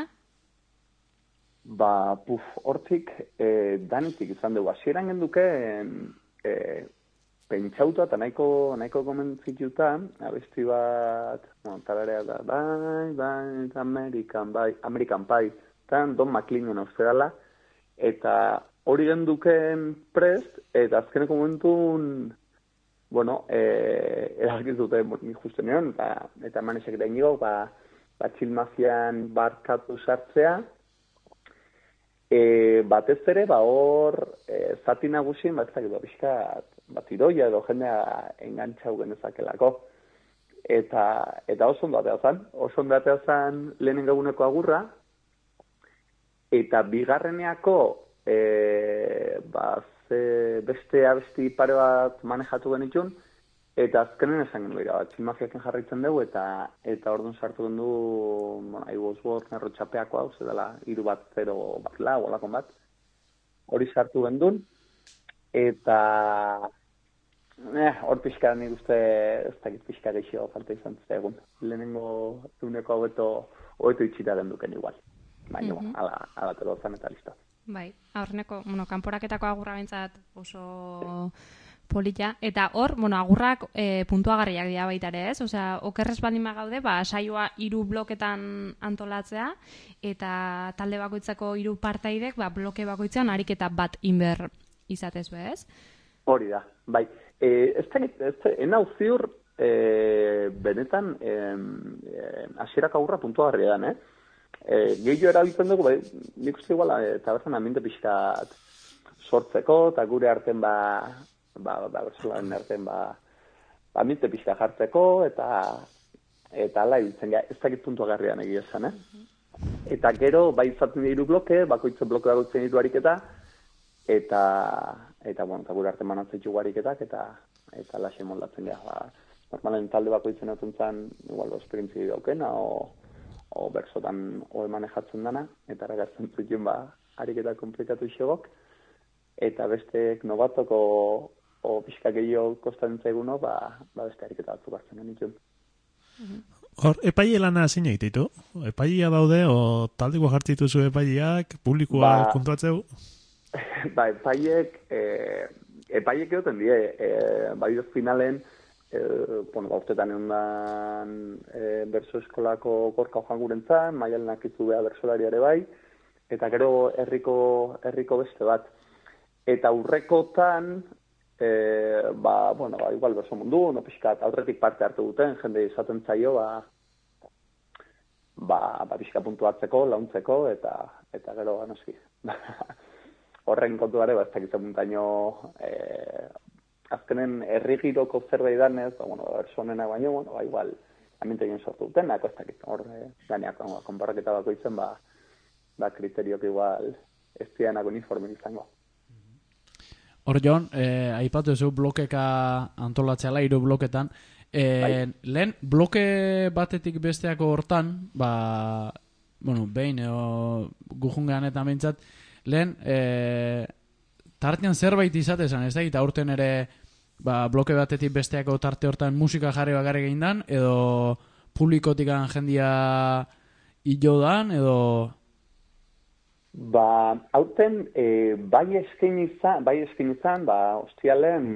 S14: Ba, puf, hortik, e, danitik izan dugu, hasieran genduke, e, pentsauta eta nahiko, nahiko komentzituta, abesti bat, bueno, tararea da, bai, bai, American, bai, American Pie, tan Don McLean ostedala, eta hori genduken prest, eta azkeneko momentun, bueno, e, erakiz dute justen egon, eta, eta manesek da inigo, ba, ba txilmazian barkatu sartzea, e, batez ere, ba hor, e, zati nagusien, bat ezak edo bizkat, bat idoia edo jendea engantxau genezakelako. Eta, eta oso ondo atea zan, oso ondo atea zan lehenen eguneko agurra, eta bigarreneako e, ba, ze beste abesti pare bat manejatu genitun, eta azkenen esan genuen dira, txilmafiaken jarraitzen dugu, eta eta orduan sartu gendu, bueno, I was born errotxapeako hau, zedala, iru bat, zero bat la, olakon bat, hori sartu gendun, eta eh, hor pixka nik uste, ez dakit pixka geixio falta izan zegoen, lehenengo eguneko hobeto, hobeto itxita genduken igual. Baina, mm-hmm. ala, ala tero zan eta listo.
S5: Bai, aurreneko, bueno, kanporaketako agurra bentsat oso polita. Eta hor, bueno, agurrak e, puntuagarriak dira baita ere, ez? Osea, okerrez baldin magaude, ba, saioa hiru bloketan antolatzea, eta talde bakoitzako hiru partaidek, ba, bloke bakoitzean ariketa bat inber izatez, bez?
S14: Hori da, bai. E, ez da, ez da, enau ziur, e, benetan, hasierak agurra puntuagarria dan, eh? E, Gehio erabiltzen dugu, bai, nik uste iguala, eta bertzen ambiente pixkat sortzeko, eta gure arten ba, ba, ba, bertsolaren arten ba, ba ambiente pixka jartzeko, eta eta ala ibiltzen gara, ez dakit puntua garrian egia esan, eh? Eta gero, bai izaten diru bloke, bakoitzen bloke bakoitzen diru ariketa, eta, eta, bueno, eta gure arte manatzetxu gariketak, eta eta laxe moldatzen gara. Ba, normalen talde bako itzen zen, igual, esperientzi daukena, o, o bersotan oe manejatzen dana, eta eragartzen zuten, ba, ariketa komplikatu isegok, eta besteek nobatoko o pixka gehiago kostatzen zaiguno, ba, ba beste ariketa batzuk hartzen genituen.
S6: Hor, epaile lana zein egititu? Epailia daude, o taldeko jartzitu zu epaileak, publikoa
S14: Ba-
S6: kontuatzeu?
S14: Ba, epaiek, e, epaiek egoten die, e, bai finalen, e, bueno, ba, urtetan egundan e, berso eskolako gorka ojan gurentzan, maialen akizu beha bersolariare bai, eta gero herriko herriko beste bat. Eta aurrekotan, e, ba, bueno, ba, igual berso mundu, no pixkat, aurretik parte hartu duten, jende izaten zaio, ba, ba, ba pixka puntu hartzeko, launtzeko, eta, eta gero, noski, horren kontu gare, ba, ez dakitzen muntaino, eh, azkenen herri giroko zerbait danez, ba, bueno, ersonena baino, bueno, ba, igual, amintegin sortu dutenak, ez dakit, hor, eh, ganeak, ba, konparraketa bako itzen, ba, ba, kriteriok igual, ez zianak uniformen izango.
S7: Hor, Jon, eh, aipatu zu blokeka antolatzeala, hiru bloketan, eh,
S14: Bai.
S7: lehen bloke batetik besteako hortan, ba, bueno, behin, edo gujungean eta mentzat, lehen, e, tartean zerbait izatezan, ez da, eta aurten ere, ba, bloke batetik besteako tarte hortan musika jarri bakarrik egin dan, edo publikotikan jendia hilo dan, edo...
S14: Ba, aurten, e, bai eskin izan, bai eskin izan, ba, ostialen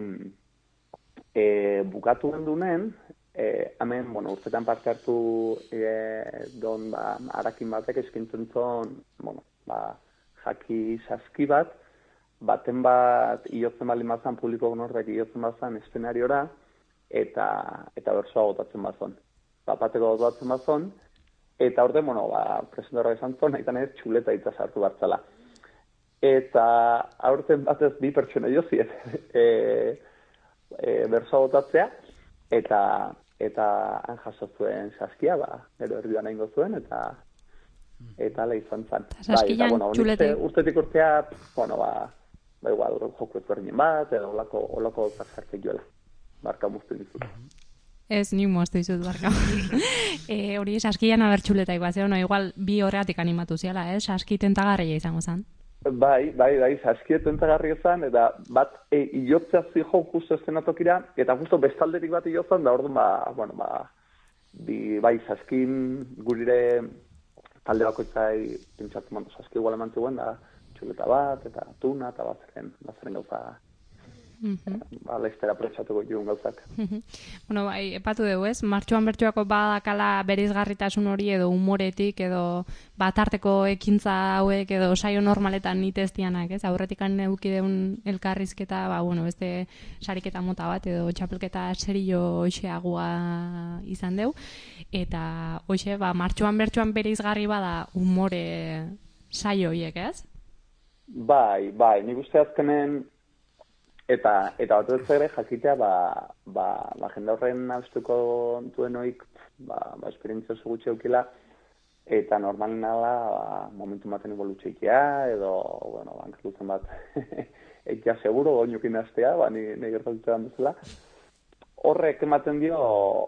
S14: e, bukatu gendunen, e, hemen, bueno, urtetan parte hartu e, don, ba, harakin batek eskintzen zon, bueno, ba, jaki saski bat, baten bat iotzen bali mazan, publiko norbek iotzen bazan eszenariora, eta, eta bersoa gotatzen bazon. Bapateko gotatzen bazon, eta orde, bueno, ba, presentorra izan zon, nahi ez txuleta itza sartu bartzala. Eta aurten batez bi pertsona joziet e, e, bersoa gotatzea, eta eta han jaso zuen saskia, ba, gero erdian nahi zuen, eta eta ala izan zen. Bai, eta, bueno,
S5: txulete...
S14: urtetik urtea, bueno, ba, ba igual, joko ezberdinen bat, edo olako, olako zartzartek joela. Barka muztu dizut.
S5: Ez, ni moztu izut, barka. e, hori, saskian abertxuleta iguazio, no, igual bi horreatik animatu ziala, eh? Saski tentagarria izango zen.
S14: Bai, bai, bai, saski tentagarria zen, eta bat, e, iotzea zijo justo eszenatokira, eta justo bestaldetik bat iotzen, da orduan, ba, bueno, ba, bi, bai, saskin gurire talde bakoitzai pentsatzen mandu saski igual eman zuen, da txuleta bat, eta tuna, eta bazaren, bazaren gauza,
S5: Mm-hmm.
S14: ba, laiztera protxatuko jun gauzak.
S5: Bueno, bai, epatu dugu, ez? Martxoan bertxoako badakala berizgarritasun hori edo humoretik, edo batarteko ekintza hauek, edo saio normaletan niteztianak, ez? Aurretikan eukideun elkarrizketa, ba, bueno, beste sariketa mota bat, edo txapelketa serio hoxeagua izan deu. Eta, hoxe, ba, martxoan bertxoan berizgarri bada humore saio horiek, ez?
S14: Bai, bai, nik uste azkenen Eta, eta bat ez ere jakitea, ba, ba, ba jende horren abestuko duen oik, ba, ba esperientzia oso gutxi eukila, eta normalin nala, ba, momentu baten evolutxeikia, edo, bueno, bankaluzen bat, eikia seguro, oinukin astea, ba, ni, ni gertatzen bezala. Horrek ematen dio,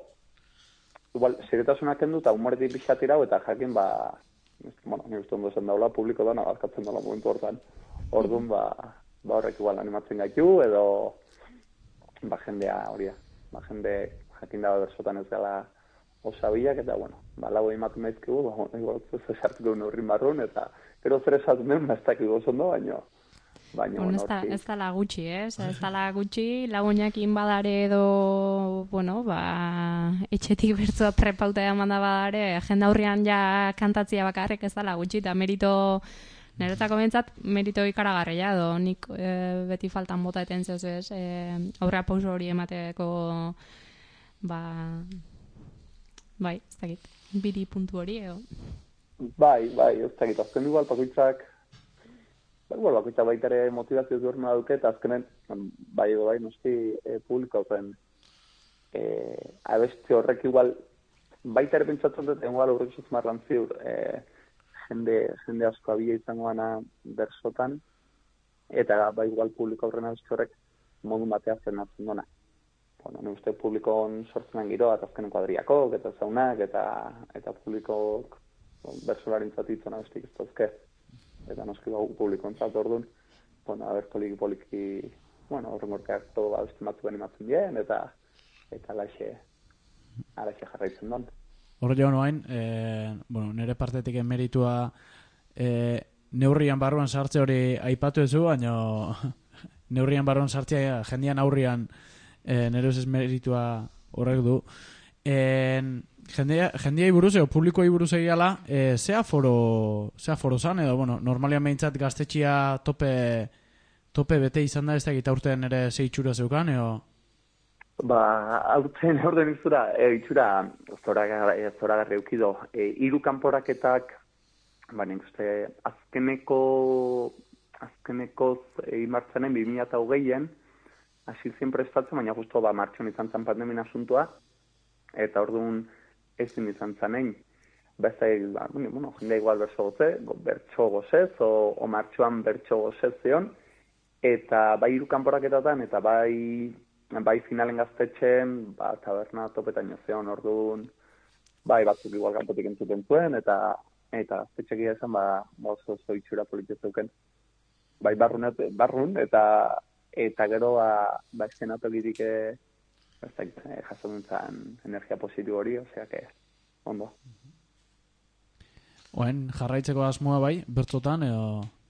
S14: igual, seretasunak kendu, eta humoretik pixatirau, eta jakin, ba, bueno, ni uste ondo esan daula, publiko dana, barkatzen dela momentu hortan. Orduan, ba, ba horrek igual animatzen gaitu, edo ba jendea hori da. Ba jende jakin dago bersotan ez gala osabilak, eta bueno, ba lau ematen daizkigu, ba bueno, igual ez sartuko neurri marrun, eta gero zer esaten den, ba ez dakigu oso ondo, baina baina
S5: bueno,
S14: bueno,
S5: ez da la gutxi, ez? Ez da la gutxi, lagunakin badare edo, bueno, ba, etxetik bertzua prepauta eman da badare, jende aurrean ja kantatzia bakarrik ez da la gutxi, eta merito Neretako bentsat, merito ikaragarria edo, nik e, beti faltan bota eten zeuz ez, e, aurrea pauso hori emateko, ba, bai, ez dakit, bidi puntu hori, edo.
S14: Bai, bai, ez dakit, azken igual bakoitzak, bai, igual bakoitzak baita ere motivazio duerna duke, eta azkenen, bai, bai, noski e, publiko zen, e, abesti horrek igual, baita ere pentsatzen dut, igual horrek zuz marran ziur, e, jende, jende asko abia izango gana bersotan, eta ba, igual publiko aurrena abesti horrek modun batean frenatzen dona. Bueno, ni uste publikon sortzen giroa, eta azkenen kuadriakok, eta zaunak, eta, eta publikok bersolarintzat ditzen abestik ez tozke. Eta noski gau publikontzat orduan, bueno, aber poliki poliki, bueno, horren gorteak todo abesti batzuen imatzen dien, eta eta alaxe, alaxe jarraitzen duen.
S7: Horre joan oain, e, bueno, nire partetik emeritua e, neurrian barruan sartze hori aipatu ezu, baina neurrian barruan sartzea jendian aurrian e, nire usez meritua horrek du. E, jendia, jendiai buruz, edo publikoai buruz egiala, e, zea foro, zea foro zan, edo, bueno, normalian behintzat gaztetxia tope, tope bete izan da, ez da gita urtean ere ze itxura zeukan, edo...
S14: Ba, aurten orden izura, e, itxura, zoragarri eukido, e, hiru kanporaketak, ba, nik uste, azkeneko, azkeneko imartzanen bi mila hogeian, hasi zien prestatzen, baina justo, ba, martxon izan zan pandemien asuntua, eta orduan ezin izan zanein. Beste, ba, bueno, jendea igual bertso goze, bertso gozez, o, o martxoan bertso gozez zion, eta bai hiru kanporaketatan, eta bai... Bai finalen gaztetxen, ba, taberna topetan jozeon, orduan, bai batzuk igual kanpotik entzuten zuen, eta eta gaztetxekia esan, ba, oso oso itxura politia zeuken. Bai barrun, barrun eta eta gero, ba, ba eszenatokirik jaso duntzan energia positibo hori, osea, que, ondo.
S7: Oen, jarraitzeko asmoa bai, bertzotan, edo...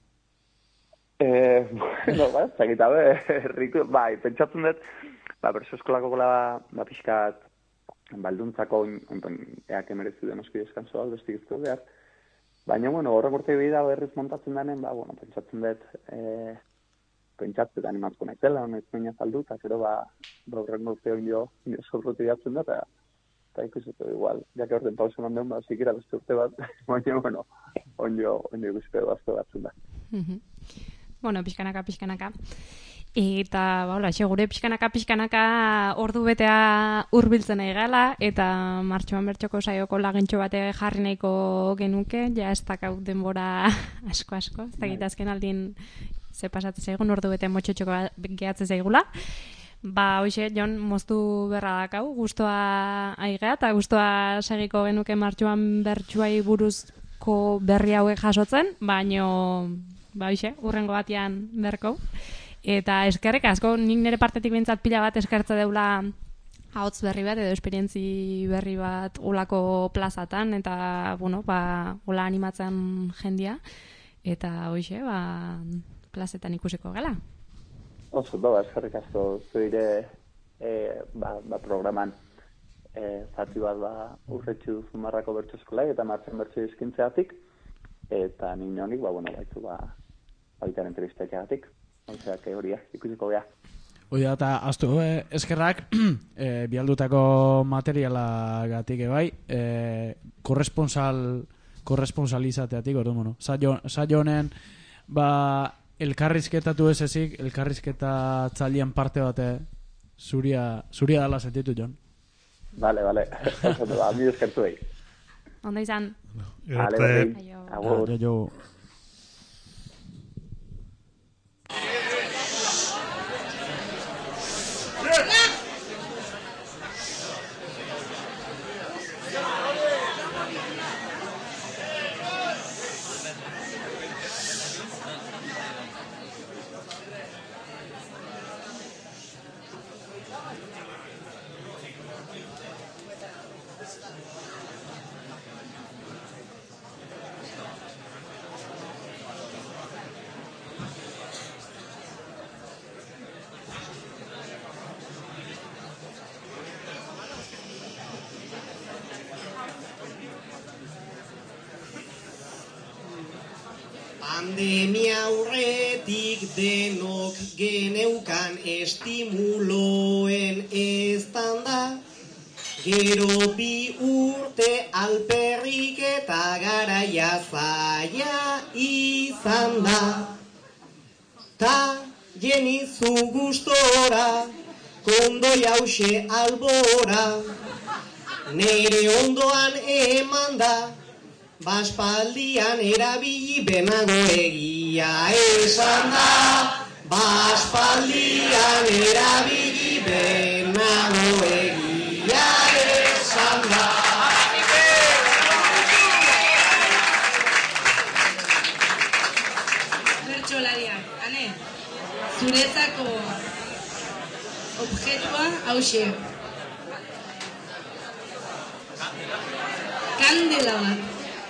S14: Eh, bueno, ba, zakitabe, riku, bai, pentsatzen dut, ba, berso eskolako gola, ba, pixkat, balduntzako, onton, eak emerezu den oski deskansoa, bestik iztu behar. Baina, bueno, horrek urte bida berriz montatzen denen, ba, bueno, pentsatzen dut, eh, pentsatzen dut animatko naizela, honet baina zaldu, eta gero, ba, ba, horrek urte ondio, ondio sorruti jatzen dut, eta, eta ikusetu igual, jake orden pausa manden, ba, zikira beste urte bat, baina, bueno, ondio, ondio ikusetu bazte batzen da.
S5: Bueno, pixkanaka, pixkanaka. Eta, ba, hola, gure pixkanaka, pixkanaka ordu betea hurbiltzen egala, eta martxoan bertxoko saioko lagintxo bate jarri nahiko genuke, ja ez dakau denbora asko-asko, ez dakit azken aldin ze pasatzen zaigun, ordu bete motxotxoko gehatzen zaigula. Ba, hoxe, Jon, moztu berra dakau, guztua aigea, eta guztua segiko genuke martxoan bertxuai buruzko berri hauek jasotzen, baino... Ba, hoxe, urrengo batian berko. Eta eskerrek asko, nik nire partetik bintzat pila bat eskertza deula ahots berri bat, edo esperientzi berri bat ulako plazatan, eta, bueno, ba, ula animatzen jendia. Eta, hoxe, ba, plazetan ikusiko gela.
S14: Oso, ba, eskerrik asko zuire e, ba, ba, programan e, zati bat ba, urretxu Zumarrako bertso eskolai eta martzen bertso izkintzeatik. Eta nire honik, ba, bueno, baitu, ba, baita entrevistakeagatik. Osea, que hori ikusiko gea.
S7: Hoi da, eta aztu, eh, eskerrak, eh, bialdutako materialagatik ebai, eh, korresponsal, korresponsalizateatik, ordu, bueno, saio honen, ba, elkarrizketatu ez ezik, elkarrizketa txalien parte bate zuria, zuria dala sentitu, Jon.
S14: Vale, vale, ba, mi eskertu egin.
S5: Ondo izan.
S14: Vale, agur.
S7: Agur.
S15: Pandemia aurretik denok geneukan estimuloen eztanda, gero bi urte alperrik eta garaia zaila izan da. Ta jenizu gustora, kondoi hause albora, nere ondoan eman da, baspaldian erabili benago egia. Egia esan da, baspaldian erabili benago egia esan da.
S16: Bertsolariak, ane, zuretzako objetua hauxe. Kandela bat.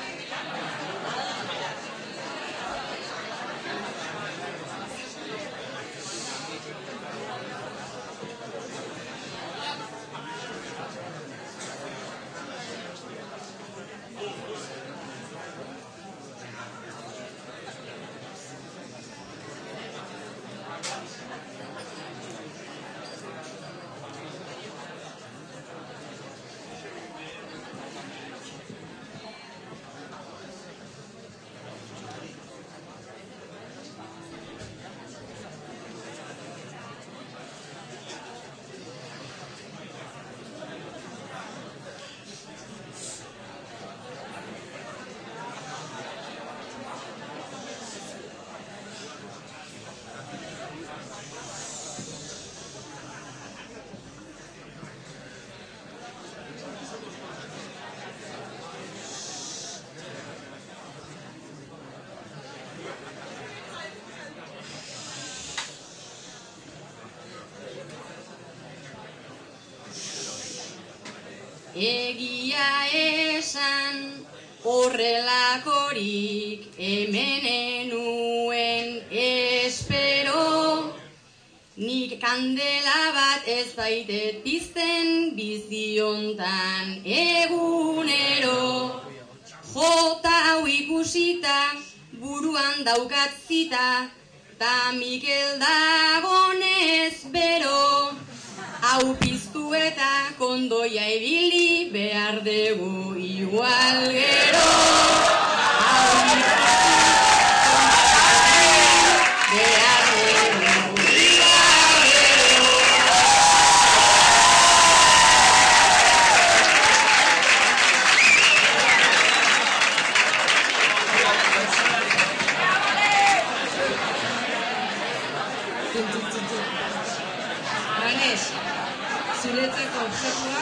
S8: Egia esan horrelakorik hemen enuen espero, nik kandela bat ez baitet pizten biziontan egunero. Jota hau ikusita buruan daukat zita, ta Mikel dagonez bero. Hau piztu eta kondoia ibili behar dugu igual gero. Hau behar dugu igual gero.
S16: Ganesh, zuretzako objetua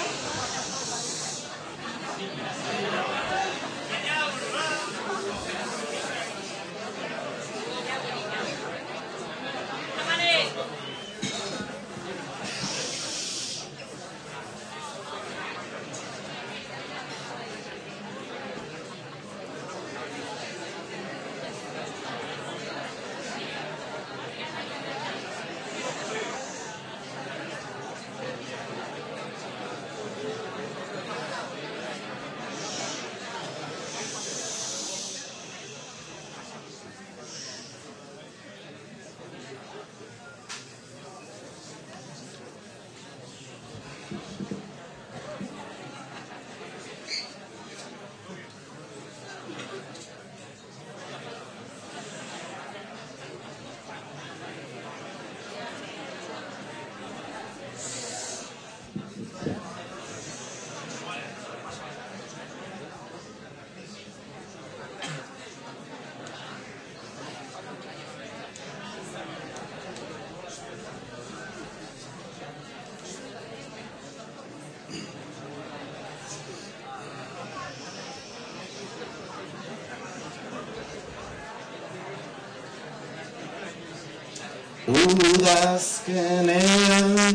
S17: Udazkenean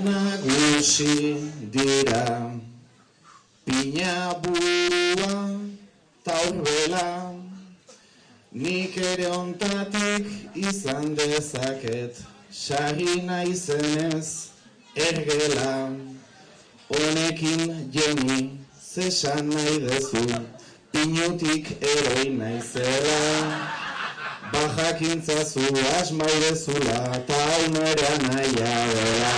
S17: nagusi dira pina burua taurbela, nik ere ontatik izan dezaket sarri naizenez ergela. Honekin jeni zesan nahi dezu pinutik eroi naizela. Bajakintzazu asmairezula eta unera naia dela.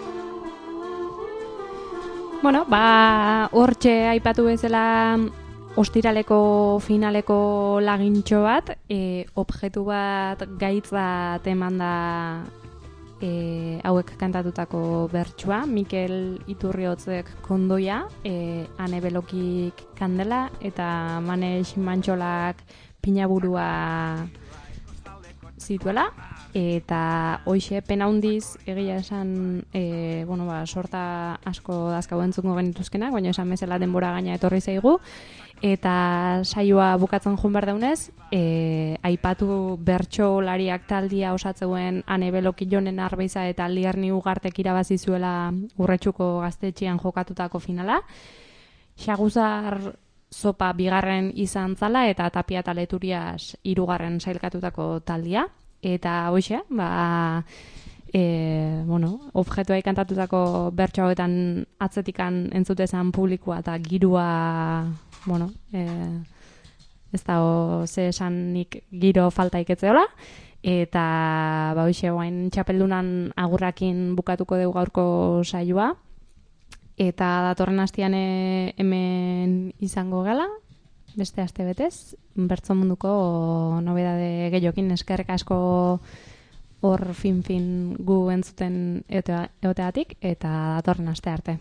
S5: Bueno, ba, hortxe aipatu bezala ostiraleko finaleko lagintxo bat, e, objektu bat gaitz bat eman da e, hauek kantatutako bertsua, Mikel Iturriotzek kondoia, e, Ane Belokik kandela, eta Manex Mantxolak pinaburua zituela, eta hoxe pena hundiz egia esan e, bueno, ba, sorta asko dazkau entzungo genituzkenak, baina esan bezala denbora gaina etorri zaigu, eta saioa bukatzen joan behar daunez, e, aipatu bertsolariak taldia osatzeuen Ane Beloki Jonen Arbeiza eta Lierni Ugartek irabazi zuela Urretxuko gaztetxean jokatutako finala. Xaguzar Zopa bigarren izan zala eta Tapia eta Leturias hirugarren sailkatutako taldia. Eta hoxe, ba, e, bueno, objektuai kantatutako bertso hauetan atzetikan entzutezan publikoa eta girua, bueno, e, ez da ze esanik giro falta iketzeola, eta ba hoxe, guain txapeldunan agurrakin bukatuko dugu gaurko saioa, eta datorren astean hemen izango gela, beste aste betez, bertso munduko nobedade gehiokin, eskerrik asko hor fin-fin gu entzuten eoteatik, eta datorren aste arte.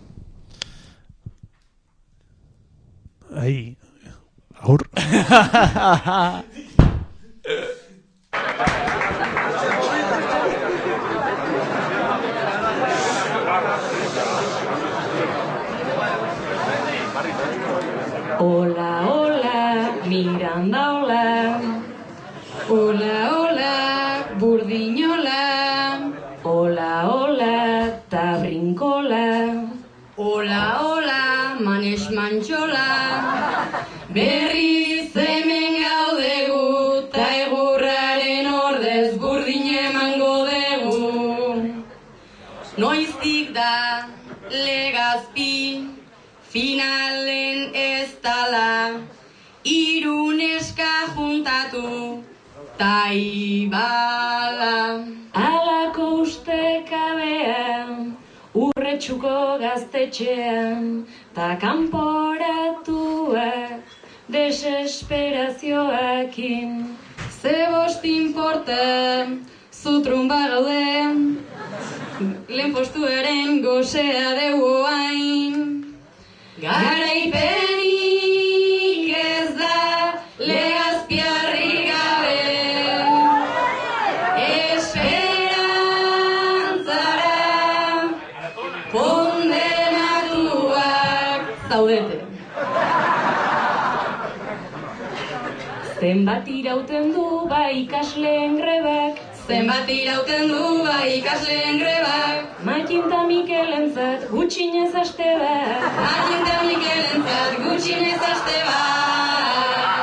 S6: Ai, aur.
S13: Hola, hola, Miranda, hola. Hola, hola, Burdinola. Hola, hola, Tabrinkola. Hola, hola, Manex Mantxola. Berriz hemen gaudegu, ta egurraren ordez burdin emango dugu. Noiztik da Legazpi, finalen ez dala, hiru neska juntatu, ta ibala. Alako ustekabean, Urretxuko gaztetxean, ta kanporatuak desesperazioakin. Ze bost importa, zutrumba gauden, lehen postuaren gozea dugu hain. Garaipenik ez da Legazpiarri gabe, esperantzara kondenatuak zaudete. Zenbat irauten du ba ikasleen grebak, zenbat irauten du ba ikasleen grebak, Makin ta Mikelentzat gutxinez aste bat, Makin ta Mikelentzat gutxinez aste bat.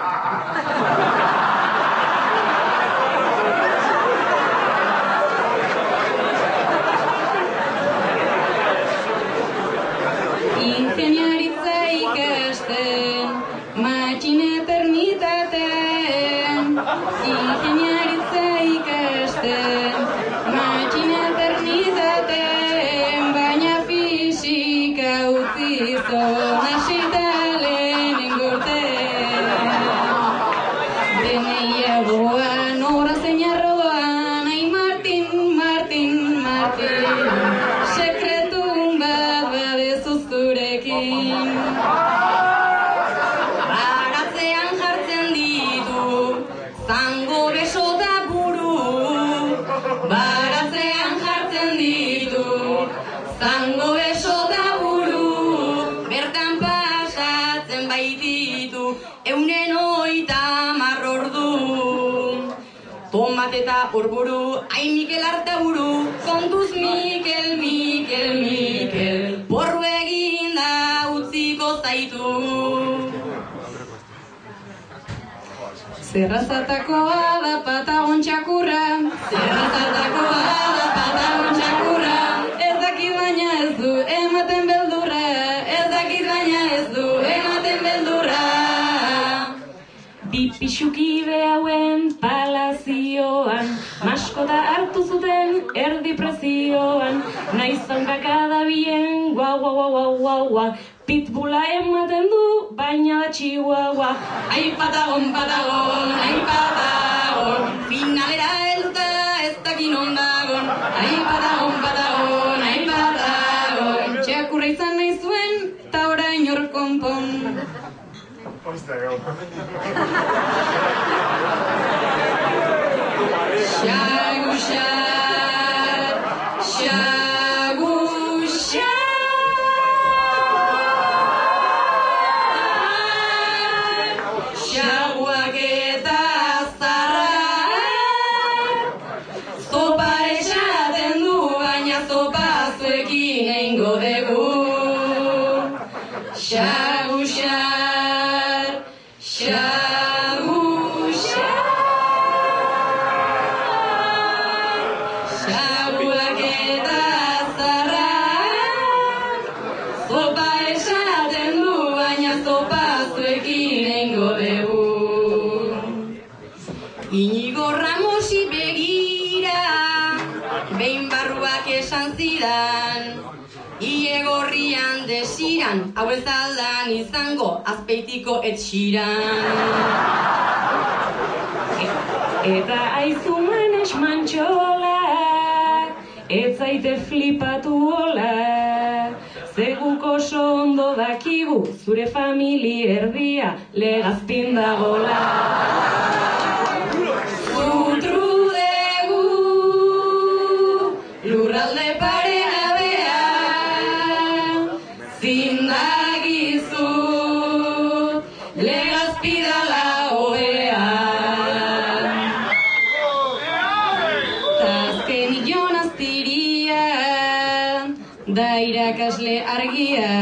S13: Ingeniaritza ikasten, Makin eternitaten, ingeniaritza ikasten, Makin eternitaten, baina fisika utzi zona sitalen engorten. Denei agoan, ora zein arrodoan, ai Martin, Martin, Martin, sekretun bat badezu zurekin. Baratzean jartzen ditu, zango beso da buru, baratzean jartzen ditu, zango beso da buru, bertan pasatzen baititu, eunen oita hamar ordu. Tomat eta horburu, ai Mikel Artaburu, kontuz Mikel, Mikel, Mikel, porru eginda utziko zaitu. Zerrazatakoa da Patagon txakurra, zerrazatakoa da Patagon txakurra, ez dakit baina ez du ematen beldurra, ez dakit baina ez du ematen beldurra. Bi pixukide hauen palazioan, maskota hartu zuten erdi prezioan, naizan kakada bien, guau, guau, guau, guau, guau, Pitbulla ematen du, baina chihuahua. Ai patagon, patagon, ai patagon, finalera helduta ez dakin ondagon. Ai patagon, patagon, ai patagon, txakurra izan nahi zuen, ta orain hor konpon. Xagu xar, xagu xar. Xaguak eta zarrak zopa esaten du, baina zopa zuekin eingo dugu. Xagu xar, xagu xar. Xaguak eta zarrak zopa esaten du, baina zopa zuekin eingo dugu. Inigo Ramosi begira, behin barruak esan zidan, iegorrian desiran, hau ez aldan izango, azpeitiko etxiran. Eta aizuman esmantxola, ez zaite flipatu hola, zeguk oso ondo dakigu, zure famili erdia legazpin dagola. Zutru dugu, lurralde paregabea, zindagizu, legazpi dala hobea. Tazkenik Jonas Tiria, da irakasle argia,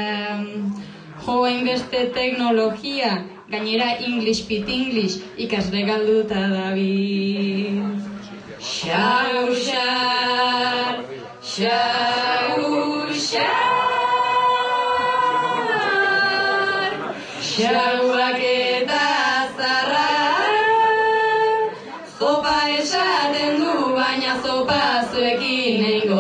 S13: joain beste teknologia, gainera English pit English ikasle galduta dabil. Xagu xar, xagu xar, xaguak eta zarrak zopa esaten du, baina zopa zuekin eingo